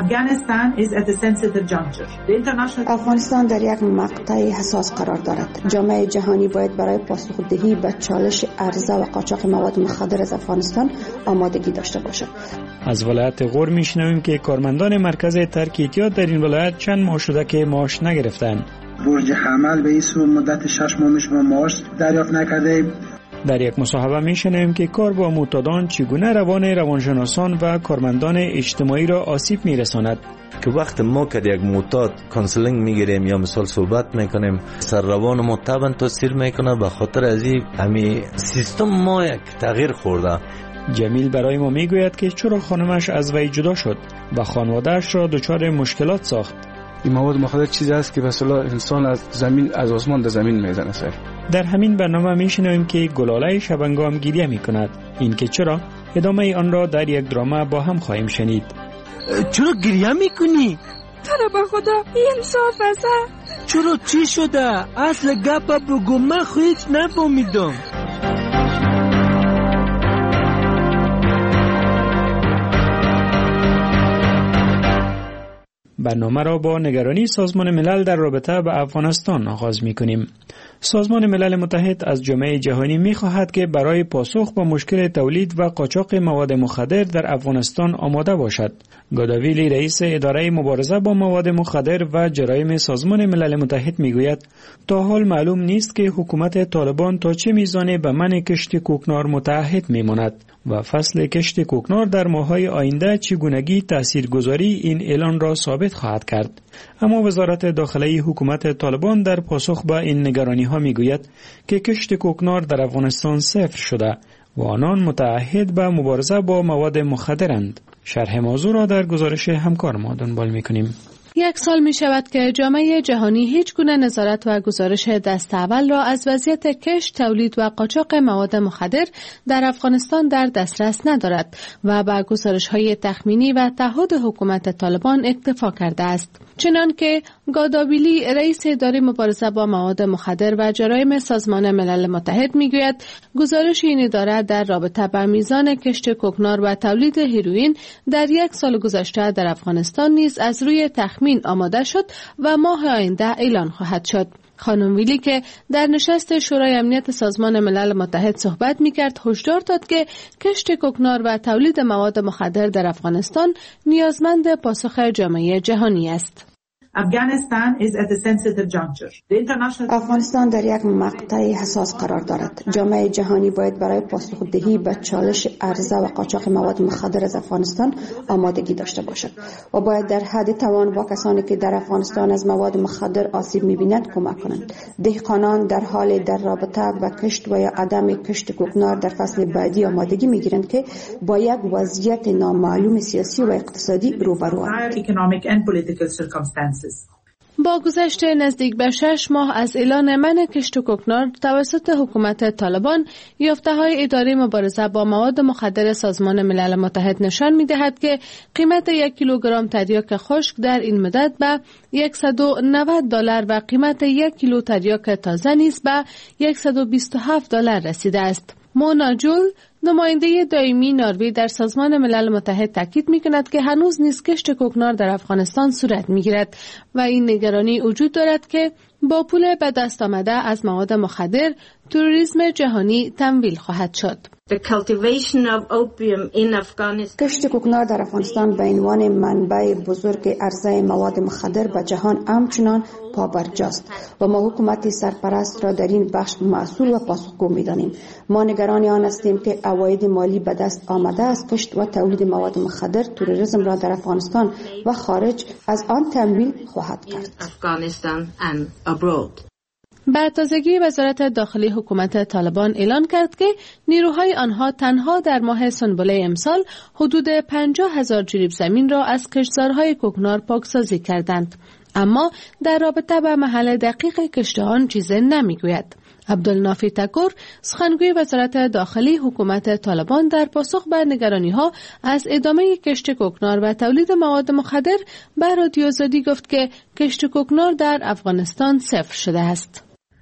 افغانستان در یک مقطع حساس قرار دارد. جامعه جهانی باید برای پاسخ‌دهی به چالش عرضه و قاچاق مواد مخدر از افغانستان آمادگی داشته باشد. از ولایت غور می‌شنویم که کارمندان مرکز ترک اعتیاد در این ولایت چند ماه شده که معاش نگرفتند. برج حمل به این سو مدت شش ماه شما معاش دریافت نکرده. در یک مصاحبه میشنویم که کار با معتادان چگونه روان روانشناسان و کارمندان اجتماعی را آسیب میرساند. که وقت ما که یک معتاد کانسلینگ میگیریم یا مثال صحبت میکنیم سر روان ما طبعا تاثیر میکنه. به خاطر از این همین سیستم ما یک تغییر خورده. جمیل برای ما میگوید که چرا خانمش از وی جدا شد و خانواده‌اش را دچار مشکلات ساخت. این مواد مخدر چیزی است که مثلا انسان از زمین از آسمان در زمین میزنه سر. در همین برنامه میشنویم که گلاله شبنگام گریه میکند. این که چرا؟ ادامه آن را در یک درامه با هم خواهیم شنید. چرا گریه میکنی؟ چرا به خدا این انصاف است؟ چرا چی شده؟ اصل گپ بگو، من خودت نفهمیدم. برنامه را با نگرانی سازمان ملل در رابطه با افغانستان آغاز می‌کنیم. سازمان ملل متحد از جامعه جهانی می‌خواهد که برای پاسخ به مشکل تولید و قاچاق مواد مخدر در افغانستان آماده باشد. گاداویلی رئیس اداره مبارزه با مواد مخدر و جرایم سازمان ملل متحد می‌گوید تا حال معلوم نیست که حکومت طالبان تا چه میزان به منع کشت کوکنار متعهد می‌ماند و فصل کشت کوکنار در ماه‌های آینده چگونگی تاثیرگذاری این اعلان را ثابت خواهد کرد. اما وزارت داخلی حکومت طالبان در پاسخ به این نگرانی‌ها می‌گوید که کشت کوکنار در افغانستان صفر شده و آنان متعهد به مبارزه با مواد مخدرند. شرح موضوع را در گزارش همکار ما دنبال می‌کنیم. یک سال می شود که جامعه جهانی هیچ گونه نظارت و گزارش دست اول را از وضعیت کشت، تولید و قاچاق مواد مخدر در افغانستان در دسترس ندارد و با گزارش‌های تخمینی و تعهد حکومت طالبان اکتفا کرده است. چنان که گادابیلی رئیس اداره مبارزه با مواد مخدر و جرایم سازمان ملل متحد میگوید گزارش این اداره در رابطه با میزان کشت کوکنار و تولید هیروئین در یک سال گذشته در افغانستان نیز از روی تخمین آماده شد و ماه آینده اعلان خواهد شد. خانم ویلی که در نشست شورای امنیت سازمان ملل متحد صحبت می‌کرد هشدار داد که کشت کوکنار و تولید مواد مخدر در افغانستان نیازمند پاسخ جامعه جهانی است. افغانستان در یک مقطع حساس قرار دارد. جامعه جهانی باید برای پاسخدهی به چالش عرضه و قاچاق مواد مخدر از افغانستان آمادگی داشته باشد و باید در حد توان با کسانی که در افغانستان از مواد مخدر آسیب می‌بینند کمک کنند. دهقانان در حال در رابطه با کشت و یا عدم کشت کوکنار در فصل بعدی آمادگی می‌گیرند که با یک وضعیت نامعلوم سیاسی و اقتصادی روبروند. با گذشت نزدیک به شش ماه از اعلان منع کشت کوکنار توسط حکومت طالبان، یافته‌های اداره مبارزه با مواد مخدر سازمان ملل متحد نشان می‌دهد که قیمت یک کیلوگرم تریاک خشک در این مدت به صد و نود دلار و قیمت یک کیلو تریاک تازه نیز به صد و بیست و هفت دلار رسیده است. مونا جول، نماینده دائمی نروژ در سازمان ملل متحد تاکید می‌کند که هنوز نیز کشت کوکنار در افغانستان صورت می‌گیرد و این نگرانی وجود دارد که با پول به دست آمده از مواد مخدر تروریسم جهانی تمویل خواهد شد. کشت کوکنار در افغانستان به عنوان منبع بزرگ عرضه مواد مخدر به جهان همچنان پابرجاست و ما حکومت سرپرست را در این بخش مسئول و پاسخگو می‌دانیم. ما نگران آن هستیم که عواید مالی به دست آمده از کشت و تولید مواد مخدر تروریسم را در افغانستان و خارج از آن تمویل خواهد کرد. به تازگی وزارت داخلی حکومت طالبان اعلان کرد که نیروهای آنها تنها در ماه سنبله امسال حدود پنجاه هزار جریب زمین را از کشتزارهای کوکنار پاکسازی کردند، اما در رابطه با محل دقیق کشت آن چیزی نمیگوید. عبدالنافی تکور، سخنگوی وزارت داخلی حکومت طالبان، در پاسخ به نگرانی‌ها از ادامه کشت کوکنار و تولید مواد مخدر به رادیو آزادی گفت که کشت کوکنار در افغانستان صفر شده است.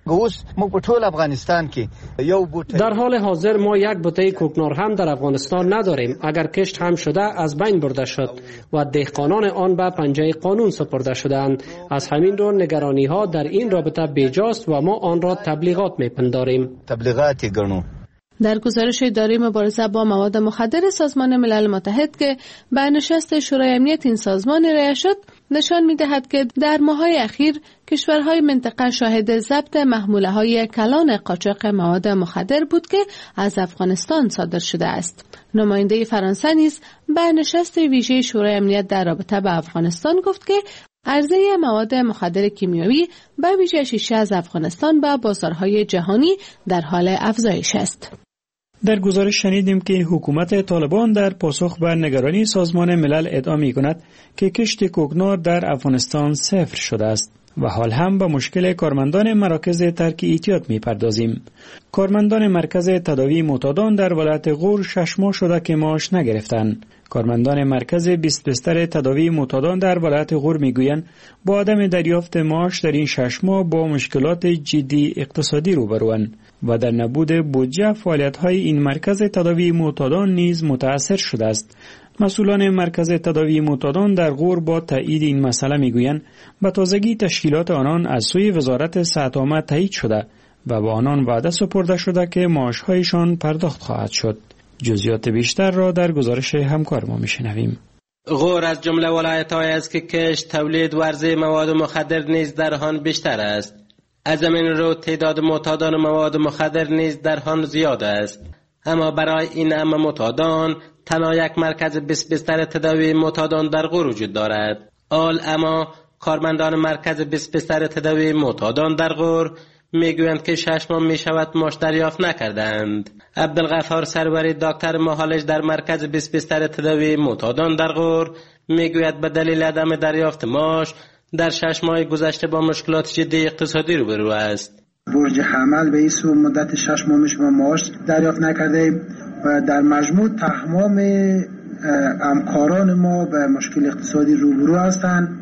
در حال حاضر ما یک بوته کوکنار هم در افغانستان نداریم. اگر کشت هم شده از بین برده شد و دهقانان آن به پنجه قانون سپرده شدند. از همین رو نگرانی ها در این رابطه بیجاست و ما آن را تبلیغات میپنداریم. تبلیغاتی گرنو. در گزارش اداره مبارزه با مواد مخدر سازمان ملل متحد که به نشست شورای امنیت این سازمان ارائه شد، نشان می‌دهد که در ماه‌های اخیر کشورهای منطقه شاهد ضبط محموله‌های کلان قاچاق مواد مخدر بود که از افغانستان صادر شده است. نماینده فرانسه نیز به نشست ویژه شورای امنیت در رابطه با افغانستان گفت که عرضه مواد مخدر کیمیایی به ویژه شیشه از افغانستان به بازارهای جهانی در حال افزایش است. در گزارش شنیدیم که حکومت طالبان در پاسخ به نگرانی سازمان ملل ادعا می‌کند که کشت کوکنار در افغانستان صفر شده است و حال هم به مشکل کارمندان مراکز ترک اعتیاد می‌پردازیم. کارمندان مرکز تداوی معتادان در ولایت غور شش ماه شده که معاش نگرفتند. کارمندان مرکز بیست بستر تداوی معتادان در ولایت غور میگویند با عدم دریافت معاش در این شش ماه با مشکلات جدی اقتصادی روبروند و در نبود بودجه فعالیت‌های این مرکز تداوی معتادان نیز متأثر شده است. مسئولان مرکز تداوی معتادان در غور با تایید این مسئله میگویند به تازگی تشکیلات آنان از سوی وزارت صحت عامه تایید شده و با آنان وعده سپرده شده که معاش‌هایشان پرداخت خواهد شد. جزئیات بیشتر را در گزارش همکار ما میشنویم. غور از جمله ولایت‌هایی است که کشت، تولید و عرضه مواد مخدر نیز در آن بیشتر است. از همین رو تعداد معتادان مواد مخدر نیز در آن زیاد است. اما برای این همه معتادان تنها یک مرکز بیست بستر تداوی معتادان در غور وجود دارد. آل اما کارمندان مرکز بیست بستر تداوی معتادان در غور میگویند که شش ماه می شود معاش دریافت نکردند. عبدالغفار سروری، دکتر معالج در مرکز بیست بستر تداوی معتادان در غور، میگوید به دلیل عدم دریافت معاش در شش ماه گذشته با مشکلات جدی اقتصادی روبرو است. برج حمل به این سو مدت شش ماه میشه معاش دریافت نکرده و در مجموع تمام همکاران ما به مشکل اقتصادی روبرو هستند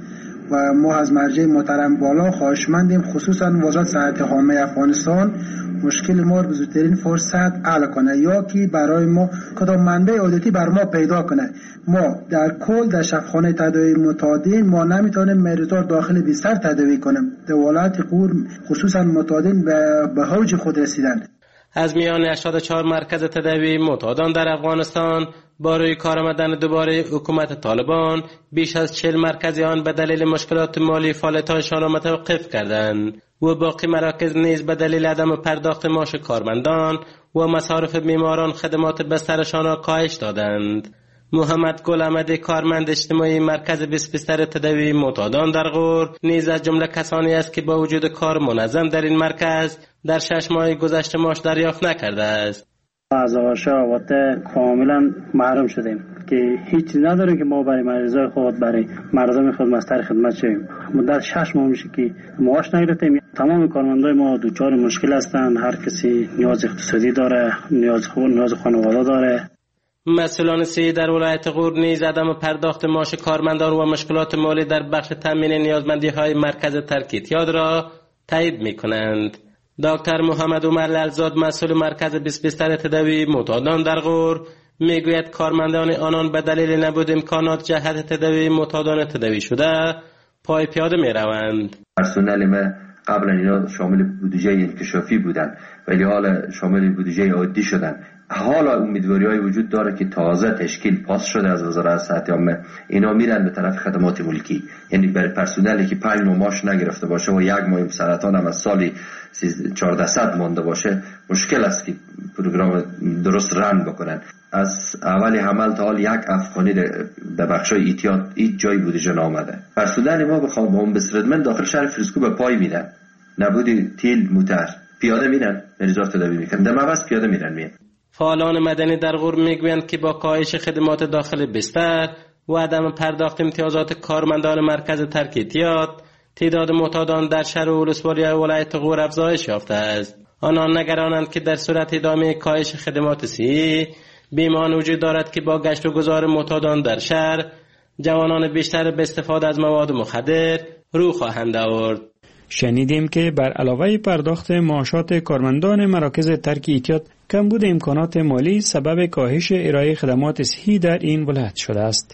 و ما از مرجع محترم بالا خواهشمندیم خصوصا وزارت صحت عامه افغانستان مشکل ما رو به زودترین فرصت حل کنه یا که برای ما کدام منبع عادتی بر ما پیدا کنه. ما در کل در شفاخانه تداوی معتادین ما نمیتونیم مریضا داخل بستر تداوی کنیم. در ولایت غور خصوصا معتادین به به اوج خود رسیدن. از میان هشتاد و چهار مرکز تداوی معتادان در افغانستان با روی کار آمدن دوباره حکومت طالبان بیش از چهل مرکز آن به دلیل مشکلات مالی فعالیت‌هایشان را متوقف کردند و باقی مراکز نیز به دلیل عدم پرداخت معاش کارمندان و مصارف بیماران خدمات بسترشان را کاهش دادند. محمد گل احمدی کارمند اجتماعی مرکز بیست بستر تداوی معتادان در غور نیز از جمله کسانی است که با وجود کار منظم در این مرکز در شش ماه گذشته معاش دریافت نکرده است. از آشا وقت کاملا محروم شدیم که هیچ نداریم که ما برای مریضای خود برای مردم خود مستر خدمت شویم. مدت شش ماه میشه که معاش نگرفتیم. تمام کارمندای ما دوچار مشکل هستند. هر کسی نیاز اقتصادی داره، نیاز خود نیاز خانواده داره. مسئولان سی در ولایت غور نیز عدم پرداخت معاش کارمندان و مشکلات مالی در بخش تامین نیازمندی های مرکز ترک اعتیاد را تایید می کنند. دکتر محمد عمر للزاد مسئول مرکز بیست بستر تداوی معتادان در غور میگوید کارمندان آنان به دلیل نبود امکانات جهت تداوی معتادان تداوی شده پای پیاده می روند. پرسنل ما قبلا اینا شامل بودجه انکشافی بودن ولی حالا شامل بودجه عادی شدن. حالا امیدواری‌های وجود داره که تازه تشکیل پاس شده از وزارت صحت عامه اینا میرن به طرف خدمات ملکی، یعنی برای پرسنلی که پنج ماه معاش نگرفته باشه و یک ماه سرطان هم از سالی چهارده صد مونده باشه مشکل است که پروگرام درست رن بکنن. از اول حمل تا حال یک افغانی در بخشای اعتیاد هیچ جایی بودجه نامده. پرسنل ما بخوام با اون بسردمن داخل شهر فریسکو به پای میدن، نبودی تیل موتر پیاده میرن مریضا تداوی میکنن، در مبس پیاده میرن میان. فعالان مدنی در غور میگویند که با کاهش خدمات داخل بستر و عدم پرداخت امتیازات کارمندان مرکز ترک اعتیاد تعداد معتادان در شهر و ولسوالی ولایت غور افزایش یافته است. آنان نگرانند که در صورت ادامه کاهش خدمات صحی بیمان وجود دارد که با گشت و گذار معتادان در شهر جوانان بیشتر به استفاده از مواد مخدر رو خواهند آورد. شنیدیم که بر علاوه پرداخت معاشات کارمندان مراکز ترک اعتیاد کمبود امکانات مالی سبب کاهش ارائه خدمات صحی در این ولایت شده است.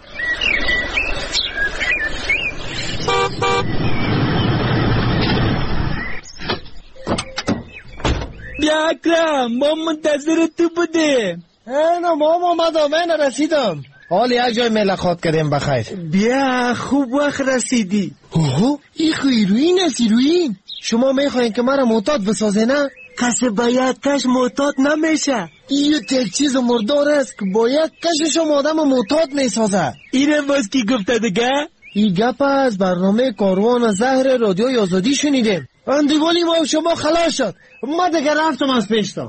بیا اکرم ما منتظر تو بودیم. اینا ما اومدم من رسیدم. حال یک جای ملاقات کردیم بخیر. بیا خوب وقت رسیدی. اوه این خیروین است ایروین. شما میخواین که مرا معتاد بسازه نه؟ کسی باید کش معتاد نمیشه. این یک چیز مردار است که باید کشش آدم معتاد میسازه. اینه باز کی گفته دیگه؟ این گپ از برنامه کاروان زهر رادیوی آزادی شنیدیم. اندیوالی ما شما خلاص شد. ما دیگه رفتم از پیشتا.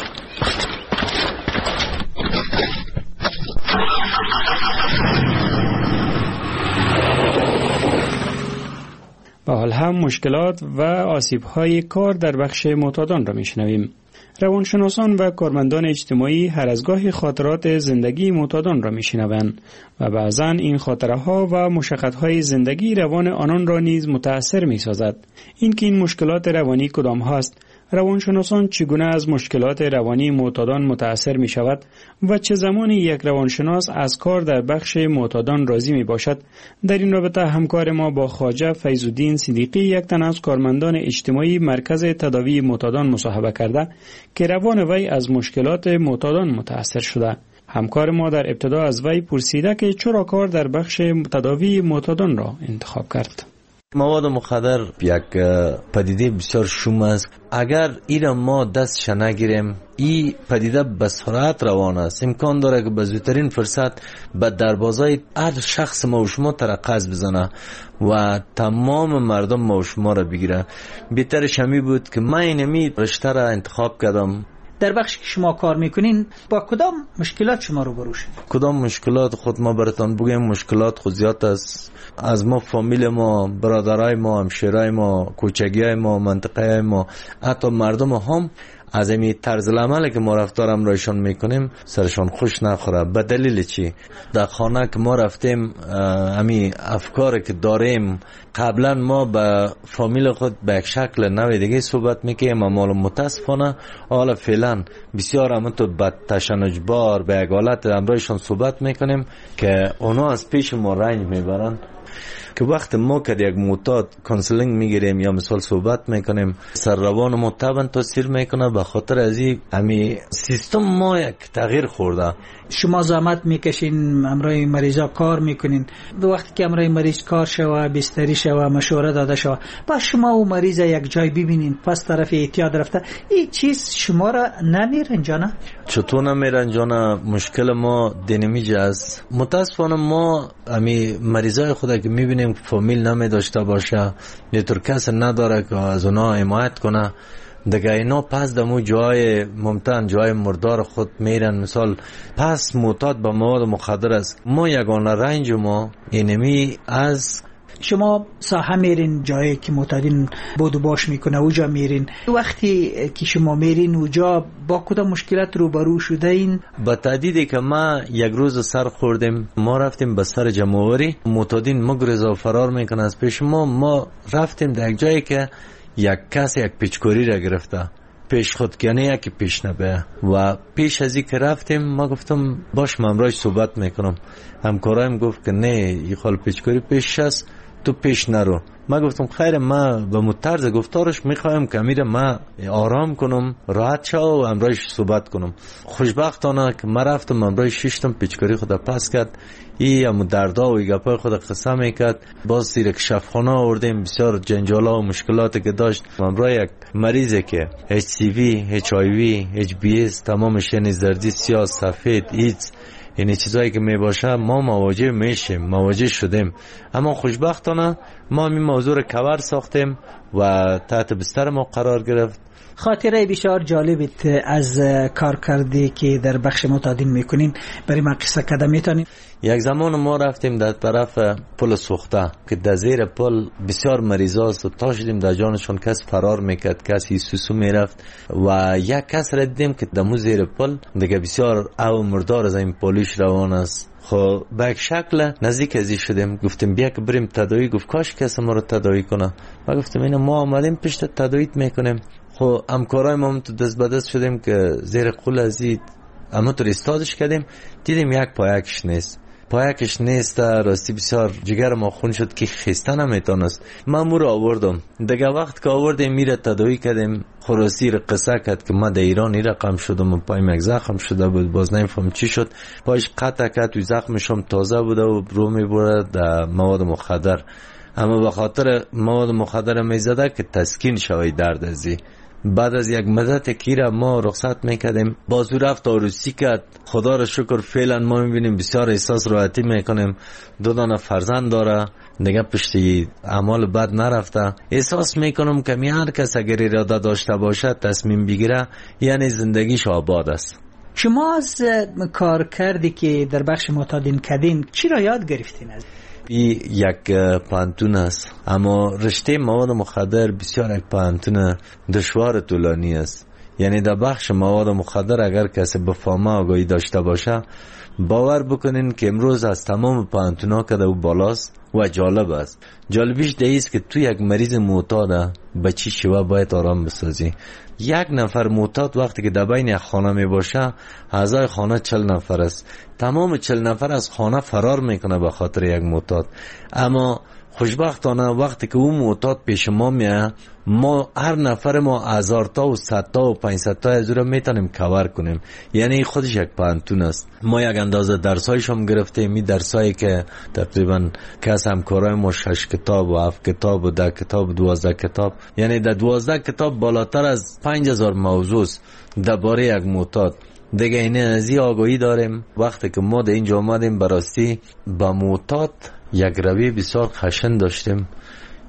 به حال هم مشکلات و آسیب‌های کار در بخش معتادان را می‌شنویم. روانشناسان و کارمندان اجتماعی هر از گاهی خاطرات زندگی معتادان را می‌شنوند و بعضاً این خاطره‌ها و مشقت‌های زندگی روان آنان را نیز متأثر می‌سازد. اینکه این مشکلات روانی کدام هاست، روانشناسان چگونه از مشکلات روانی معتادان متأثر می شود و چه زمانی یک روانشناس از کار در بخش معتادان راضی می باشد، در این رابطه همکار ما با خواجه فیض‌الدین صدیقی یک تن از کارمندان اجتماعی مرکز تداوی معتادان مصاحبه کرده که روان وی از مشکلات معتادان متأثر شده. همکار ما در ابتدا از وی پرسیده که چرا کار در بخش تداوی معتادان را انتخاب کرد. مواد مخدر یک پدیده بسیار شوم است. اگر این ما دستش نگیریم این پدیده به سرعت روان است. امکان داره که به زودترین فرصت به دروازه هر شخص ما و شما ترقص بزنه و تمام مردم ما و شما را بگیره. بهترش همی بود که من اینمی رشته را انتخاب کردم. در بخشی که شما کار میکنین با کدام مشکلات شما رو بروشید؟ کدام مشکلات خود ما براتون بگیم. مشکلات خود زیاد است. از ما فامیل ما، برادرای ما، همشیرای ما، کوچگیای ما، منطقه ما، حتی مردم هم از این طرز العملی که ما رفتارم رایشان میکنیم سرشان خوش نخوره. به دلیل چی؟ در خانه که ما رفتیم امی افکاری که داریم قبلا ما به فامیل خود به یک شکل نوع دیگه صحبت میکنیم، اما متاسفانه حالا فعلا بسیار هم تو به تشنجبار به یک حالت امرایشان صحبت میکنیم که اونا از پیش ما رنج میبرن که وقت ما که یک معتاد کانسلینگ میگیریم یا مثال صحبت میکنیم سر روان ما طبعا تاثیر میکنه. به خاطر از این امی سیستم ما یک تغییر خورده. شما زحمت میکشین، امرای مریضا کار میکنین، به وقتی که امرای مریض کار شوه، بستری شوه، مشوره داده شوه، با شما و مریض یک جای ببینین پس طرف اعتیاد رفته، این چیز شما را نمیرنجانه؟ چطور نمیرنجانه؟ مشکل ما دینامیج است. متاسفانه ما امی مریضای خود که میبینیم فامیل نمیداشته باشه یا طور کس نداره که از اونا حمایت کنه، دیگه اینا پس دمو جای ممتن جای مردار خود میرن. مثال پس معتاد به مواد مخدر است. ما یگانه رنج ما اینمی از شما ساحه میرین جایی که معتادین بود و باش میکنه اوجا میرین، وقتی که شما میرین اوجا با کدام مشکلات روبرو شده این؟ با تعدیدی که ما یک روز سر خوردیم، ما رفتیم به سر جمهوری، معتادین مگرز و فرار میکنه از پیش ما. ما رفتیم در یک جایی که یک کس یک پیچکوری را گرفته، پیش خود کنه یکی پیش نبه و پیش از این که رفتیم ما گفتم باش من امروز صحبت میکنم. همکارایم گفت که نه این خال پیچکوری پیش است تو پیش نرو. ما گفتم خیر، ما به مطرز گفتارش میخوایم که امیر ما آرام کنم، راحت شو و امروز صحبت کنم. خوشبختانه که ما رفتم امروز ششتم پیچکاری خدا پس کرد. ای هم دردا و گپای خدا قصه میکرد. باز سیر کشفخانه آوردیم، بسیار جنجالا و مشکلاتی که داشت. امروز یک مریضی که اچ سی وی، اچ آی وی، اچ بی اس، تمام شن زردی، سیاه، سفید، ایدز، این چیزایی که می باشه ما مواجه میشیم، مواجه شدیم. اما خوشبختانه ما این موضوع رو کور ساختیم و تحت بستر ما قرار گرفت. خاطره بسیار جالبت از کار کردی که در بخش معتادین میکنین برای ما قصه کده میتونین؟ یک زمان ما رفتیم در طرف پل سوخته که در زیر پل بسیار مریضاست و تا شدیم در جانشون کس فرار میکرد، کسی سوسو میرفت و یک کس را دیدیم که دمو زیر پل دیگه بسیار او مردار از این پولیش روان است. خب به یک شکل نزدیک ازی شدیم، گفتیم بیا که بریم تداوی. گفت کاش کس ما رو تداوی کنه. ما گفتیم اینا ما آمدیم پشت تداویت میکنیم. خب همکارای ما هم تو دست به دست شدیم که زیر قول ازید اما تو استادش کردیم، دیدیم یک پایکش نیست. پایکش نیست، راستی بسیار جگر ما خون شد که خسته نمیتونست. من مو رو آوردم دیگه. وقت که آوردیم میره تداوی کردیم، خلاصی رو قصه کرد که ما در ایران این رقم شدم و پایم یک زخم شده بود، باز نمیفهم چی شد، پایش قطع کرد و زخمشم تازه بوده و رو میبرد در مواد مخدر. اما به خاطر مواد مخدر میزده که تسکین شوی درد ازی. بعد از یک مدت کیره ما رخصت میکردیم، بازو رفت آروسی کرد. خدا را شکر فعلا ما میبینیم بسیار احساس راحتی میکنیم. دو دانه فرزند داره، دیگه پشتی اعمال بد نرفته. احساس میکنم که می هر کس اگر اراده داشته باشه تصمیم بگیره یعنی زندگیش آباد است. شما از کار کردی که در بخش معتادین کردین چی را یاد گرفتین؟ از این یک پانتون است، اما رشته مواد مخدر بسیار یک پانتون دشوار طولانی است. یعنی در بخش مواد مخدر اگر کسی به فهمه آگاهی داشته باشه، باور بکنین که امروز از تمام پانتونا که در بالاست و جالب است. جالبیش ده ایست که تو یک مریض معتاد به چی شیوه باید آرام بسازی. یک نفر معتاد وقتی که در بین یک خانه می باشه، اعضای خانه چل نفر است. تمام چل نفر از خانه فرار میکنه به خاطر یک معتاد. اما خوشبختانه وقتی که اون معتاد پیش ما میه، ما هر نفر ما هزار تا و صد تا و پانصد تا از رو میتونیم کور کنیم. یعنی خودش یک پانتون است. ما یک اندازه درسایش هم گرفتیم. می درسایی که تقریبا کس همکارای ما شش کتاب و هفت کتاب و ده کتاب و دوازده کتاب، یعنی در دوازده کتاب بالاتر از پنج هزار موضوع درباره یک معتاد. دیگه اینه از این آگاهی داریم. وقتی که ما در اینجا آمدیم براستی با معتاد یک روی بسیار خشن داشتیم.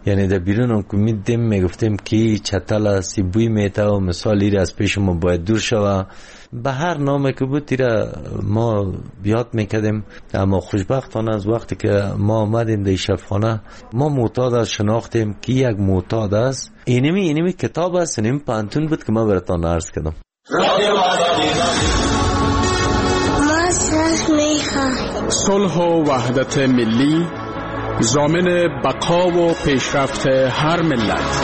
یعنی در بیرون هم که میدیم میگفتیم که چتل است بوی میته و مثال ایره از پیش ما باید دور شوه. به هر نامه که بود ایره ما بیاد میکردیم. اما خوشبختانه از وقتی که ما آمدیم در شفاخانه ما معتاد از شناختیم که یک معتاد است. اینمی اینمی کتاب است، اینمی پانتون بود که ما براتان عرض کردم. صلح و وحدت ملی ضامن بقا و پیشرفت هر ملت.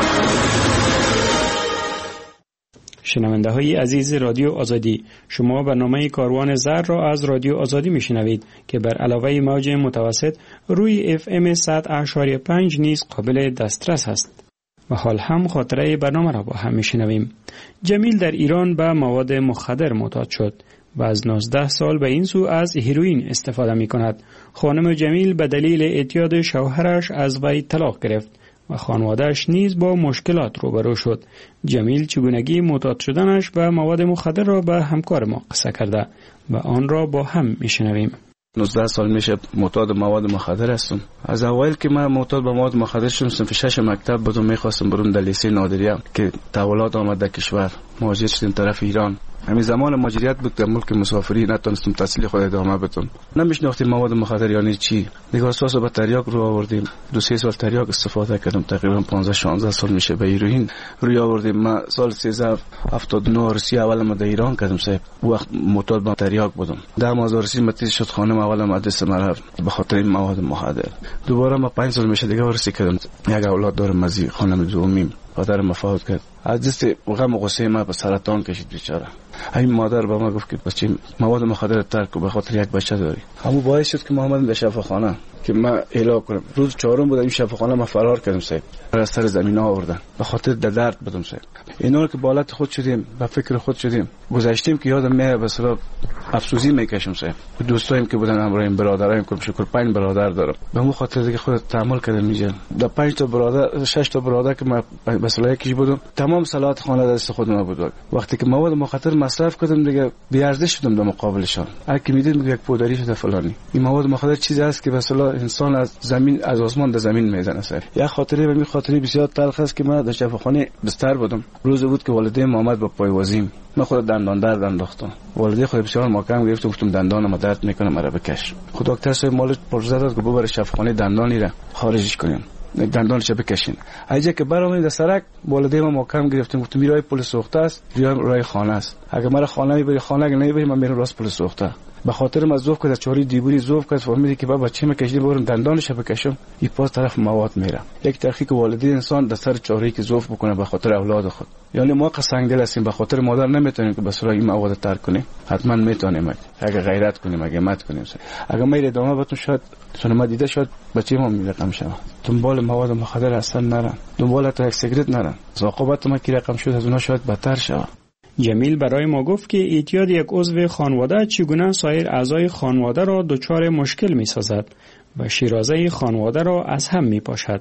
شنونده های عزیز رادیو آزادی، شما برنامه کاروان زر را از رادیو آزادی میشنوید که بر علاوه موج متوسط روی اف ام صد و پنج و پنج نیز قابل دسترس است. و حال هم خاطره برنامه را با هم میشنویم. جمیل در ایران به مواد مخدر معتاد شد و از نوزده سال به این سو از هیروئین استفاده می کند. خانم جمیل به دلیل اعتیاد شوهرش از وی طلاق گرفت و خانوادهش نیز با مشکلات روبرو شد. جمیل چگونگی معتاد شدنش به مواد مخدر را به همکار ما قصه کرده و آن را با هم می شنویم. نوزده سال میشه معتاد مواد مخدر هستم. از اول که من معتاد به مواد مخدر شدم صنف شش مکتب بودم، میخواستم برم در لیسه نادریه که تحولات آمد در کشور، مهاجر شدیم طرف ایران. همین زمان مهاجریت بود در ملک مسافری، نتونستم تحصیل خود ادامه بدم. نمیشناختیم مواد مخدر یعنی چی. دیگه اساس به تریاک رو آوردیم. دو سه سال تریاک استفاده کردم، تقریبا پانزده شانزده سال میشه به هیروئین روی آوردیم. ما سال سیزده هفتاد و نه رسی اول ما در ایران کردم صاحب، وقت معتاد به تریاک بودم. در مازارسی متیز شد خانم اول مدرسه مرا به خاطر این مواد مخدر. دوباره ما پنج سال میشه دیگه ورسی کردم. یک اولاد دارم مزی، خانم دومیم پدر مفاوض کرد. از دست غم و غصه ما به سرطان کشید بیچاره. این مادر با ما گفت که بچه مواد مخدر ترک کن به خاطر یک بچه داری. همون باعث شد که ما اومدیم به شفاخانه که ما علاج کنم. روز چهارم بود این شفاخانه ما فرار کردیم صاحب. از سر زمین ها آوردن به خاطر درد بودم صاحب. اینا که بالات خود شدیم، به فکر خود شدیم، گذشتیم که یادم میاد به صلاح افسوسی میکشم صاحب. دوستایم که بودن همراهیم، برادرایم که شکر پنج برادر دارم. به اون خاطر دیگه خود تحمل کردم میجن. در پنج تا برادر، شش تا برادر که ما به صلاح یکیش بودم، تمام صلات خانه دست خود ما بود. وقتی که مواد مخدر مصرف کردم دیگه بی ارزش شدم در مقابلشان. هر کی میدید میگه یک پودری شده فلانی. این مواد مخدر چیزی است که به صلاح انسان از زمین از آسمان در زمین میزنه سر. یا خاطره به می خاطره بسیار تلخ است که من در شفاخانه بستر بودم. روز بود که والدین محمد با پایوازیم من خود دندان درد انداختم. والدین خود بسیار محکم گرفت، گفتم دندانم درد میکنه مرا بکش. خود دکتر صاحب مال پرزه داد که ببر شفاخانه دندانی را خارجش کنیم، دندانش بکشین. ایجا که برام در سرک والدین ما محکم گرفتیم، گفتم میرای پل سوخته است یا رای خانه است. اگه مرا خانه میبری خانه، اگه نمیبری من میرم راست پل سوخته. به خاطر ما زوف کرد، چوری دیبوری زوف کرد، فهمیدی که بابا چی میکشی برم دندانش بکشم، این پاس طرف مواد میره. یک تحقیق والدین انسان در سر چوری که زوف بکنه به خاطر اولاد خود. یعنی ما قسنگ دل هستیم، به خاطر مادر نمیتونیم که به صلاح این مواد ترک کنیم. حتما میتونیم اگه غیرت کنیم، اگه مت کنیم. اگه ما ادامه بدیم شاید چون ما دیده شاید بچه ما میرقم شود. دنبال مواد مخدر اصلا نرن، دنبال تا یک سیگرت نرن. عاقبت ما کی رقم شد از اونها شاید بدتر شود. جمیل برای ما گفت که اعتیاد یک عضو خانواده چگونه سایر اعضای خانواده را دچار مشکل می سازد و شیرازه خانواده را از هم می پاشد.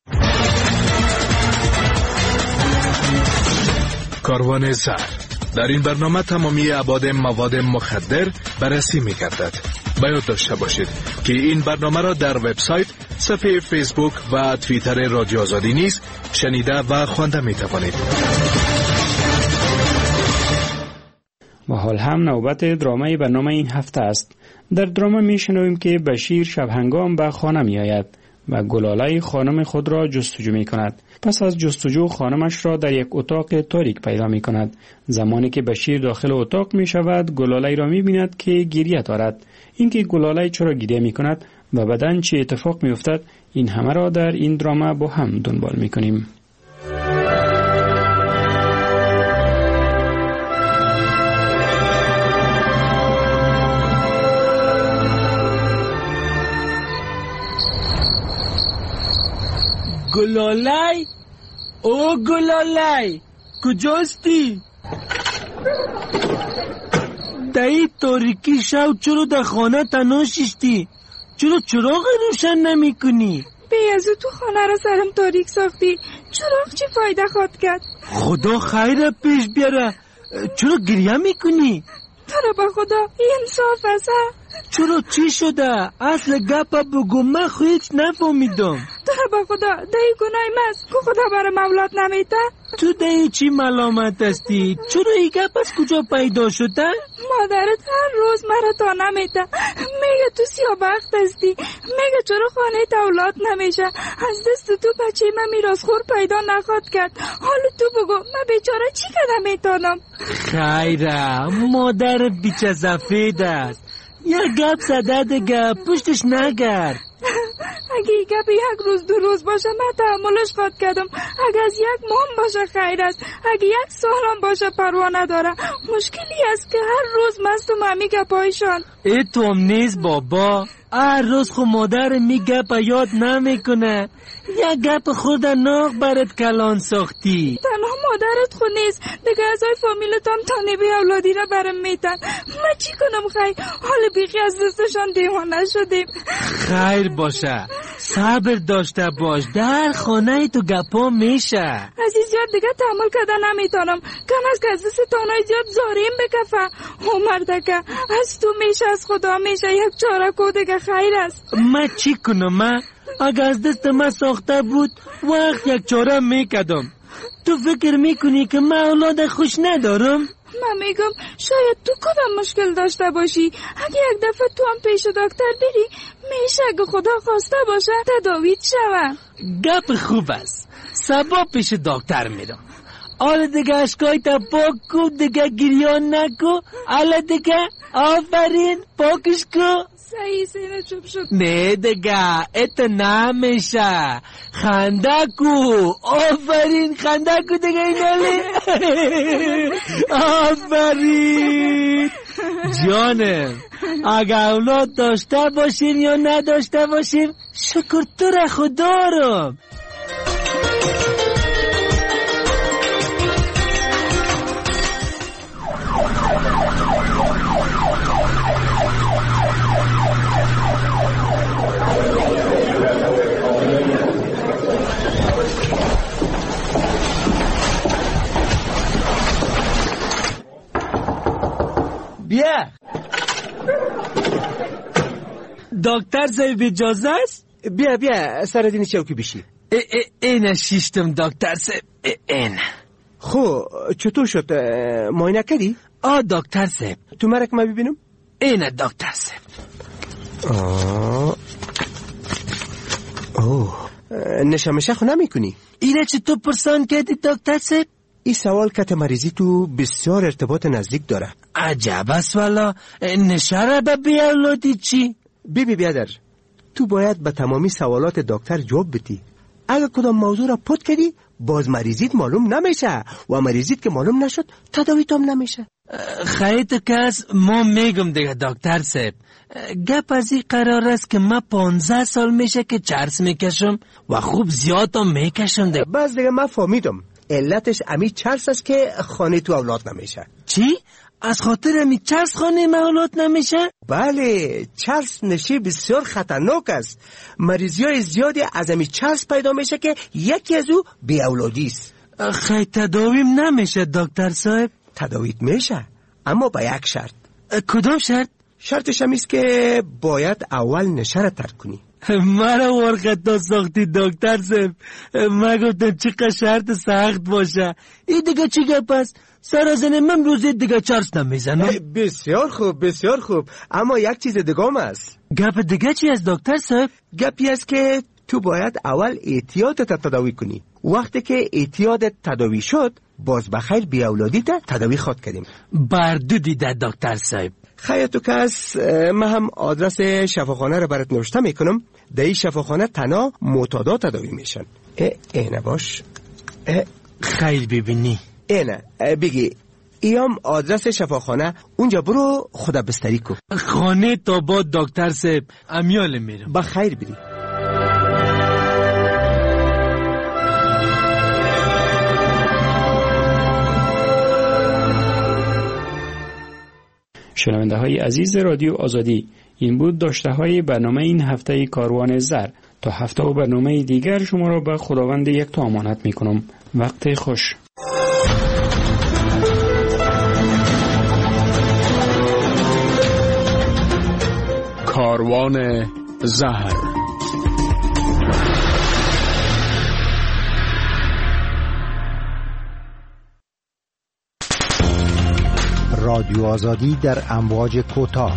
کاروان زر در این برنامه تمامی ابعاد مواد مخدر بررسی می گردد. باید داشته باشید که این برنامه را در وبسایت، صفحه فیسبوک و توییتر رادیو آزادی نیز شنیده و خوانده می توانید. و حال هم نوبت درامای برنامه این هفته است. در دراما می شنویم که بشیر شب هنگام به خانه می آید و گلاله خانم خود را جستجو می کند. پس از جستجو خانمش را در یک اتاق تاریک پیدا می کند. زمانی که بشیر داخل اتاق می شود، گلاله را می بیند که گریه دارد. اینکه گلاله چرا گریه می کند و بعداً چه اتفاق می افتد، این همه را در این دراما با هم دنبال می کنیم. گلالای، او گلالای، کجاستی؟ دایی تاریکی شب چرا در خانه تنها ششتی؟ چرا چراغ روشن نمی کنی؟ بیازو تو خانه را سرم تاریک ساختی، چراغ چی فایده خواد کرد؟ خدا خیر پیش بیاره. چرا گریه می کنی؟ تو را با خدا این انصاف است. چرا چی شده؟ اصل گپ بگو، من خو هیچ نفهمیدم. تو با خدا دهی گناه مست که خدا برای مولات نمیته؟ تو دهی چی ملامت هستی؟ چرا این گپ از کجا پیدا شده؟ مادرت هر روز مرا تا نمیته، میگه تو سیابخت هستی، میگه چرا خانه تا اولاد نمیشه، از دست تو بچه من میراث خور پیدا نخواد کرد. حالا تو بگو من بیچاره چی کردم میتونم؟ خیره، مادر بیچه سفید است، یه گپ زده دیگه، پشتش نگرد. اگه این گپ یک روز دو روز باشه من تحملش خواهد کردم، اگه از یک ماه باشه خیر است، اگه یک سالم باشه پروا نداره. مشکلی است که هر روز مست و ممی گپایشان. ای توم نیست بابا، هر روز خو مادر می گپ یاد نمیکنه، یک گپ خود ناغ برات کلان ساختی. تنها مادرت خود نیست، دیگه ازای فامیلتان تانیبی اولادی را برم میتن. من چی کنم خیر؟ حال بیخی از دستشان دیوانه شدیم. خیر باشه، صبر داشته باش، در خانه تو گپا میشه. از این زیاد دیگه تحمل کردن نمیتونم، کم از که از دست تانای زیاد زاریم بکفه. او مردکه از تو میشه، از خدا میشه، یک چاره کو دیگه خیر است. من چی کنم؟ من اگه از دست من ساخته بود وقت یک چاره میکدم. تو فکر میکنی که من اولاد خوش ندارم؟ من میگم شاید تو کدام مشکل داشته باشی، اگه یک دفعه تو هم پیش دکتر بری میشه، اگه خدا خواسته باشه تداویت شوه. گپ خوب است، سبا پیش دکتر میرم. حالا دیگه اشکای تا پاک کو، دیگه گریان نکو. حالا دیگه آفرین، پاکش کو. صحیح سینه چوب شد. نه دیگه ات نمیشه، خنده کو. آفرین، خنده کو دیگه اینالی. آفرین جانم. اگه اولاد داشته باشیم یا نداشته باشیم شکر تو را خدارم. بیا دکتر صاحب اجازه است؟ بیا بیا سر دین چوکی بشی. این شیشتم دکتر صاحب. این خو چطور شد؟ معاینه کردی؟ آه دکتر صاحب. تو مرک ما ببینم. این دکتر صاحب. آه اوه نشمشه خو نمی کنی؟ اینه چطور پرسان کردی دکتر صاحب؟ این سوال که مریضی تو بسیار ارتباط نزدیک داره. عجب است والا. نشاره به بیاولادی چی؟ بی بی بیادر، تو باید به تمامی سوالات دکتر جواب بدی. اگه کدام موضوع را پت کردی باز مریضیت معلوم نمیشه و مریضیت که معلوم نشد تداویت هم نمیشه. خیلی کس ما میگم دیگه دکتر صاحب، گپ از این قرار است که من پانزده سال میشه که چرس میکشم و خوب زیاد هم میکشم دیگه. بس دیگه من فهمیدم علتش امی چرس است که خانه تو اولاد نمیشه. چی؟ از خاطر امی چرس خانه من اولاد نمیشه؟ بله، چرس نشی بسیار خطرناک است. مریضی های زیادی از امی چرس پیدا میشه که یکی از او بی اولادی است. خیلی تداویم نمیشه دکتر صاحب؟ تداویت میشه، اما با یک شرط. کدام شرط؟ شرطش هم است که باید اول نشه را ترک کنی. مرا ورقتا ساختی دکتر صاحب. من گفتم چقدر شرط سخت باشه. این دیگه چی گپ است؟ سرازن من روزی دیگه چرس نمیزنم. بسیار خوب بسیار خوب، اما یک چیز دیگه هم است. گپ دیگه چی است دکتر صاحب؟ گپی است که تو باید اول اعتیادت تداوی کنی. وقتی که اعتیادت تداوی شد باز بخیر بی اولادیت تداوی خود کردیم. بردو دیده دکتر صاحب. خیلی تو کس من هم آدرس شفاخانه رو برات نوشته میکنم. در این شفاخانه تنها معتادا تداوی میشن. اینه باش. خیلی ببینی اینه بگی ایام آدرس شفاخانه، اونجا برو خدا بستری کن. خانه تا با دکتر صاحب امیال میرم. با خیر بری. شنونده های عزیز رادیو آزادی، این بود داشته های برنامه این هفته کاروان زر. تا هفته و برنامه دیگر شما را به خداوند یک تا امانت می کنم. وقت خوش. کاروان زهر. رادیو آزادی در امواج کوتاه.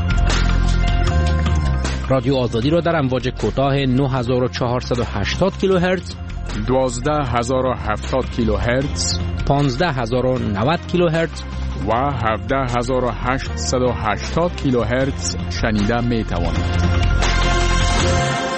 رادیو آزادی را در امواج کوتاه نه هزار و چهارصد و هشتاد کیلوهرتز، دوازده هزار و هفتاد کیلوهرتز، پانزده هزار و نود کیلوهرتز و هفده هزار و هشتصد و هشتاد کیلوهرتز شنیده می توانید.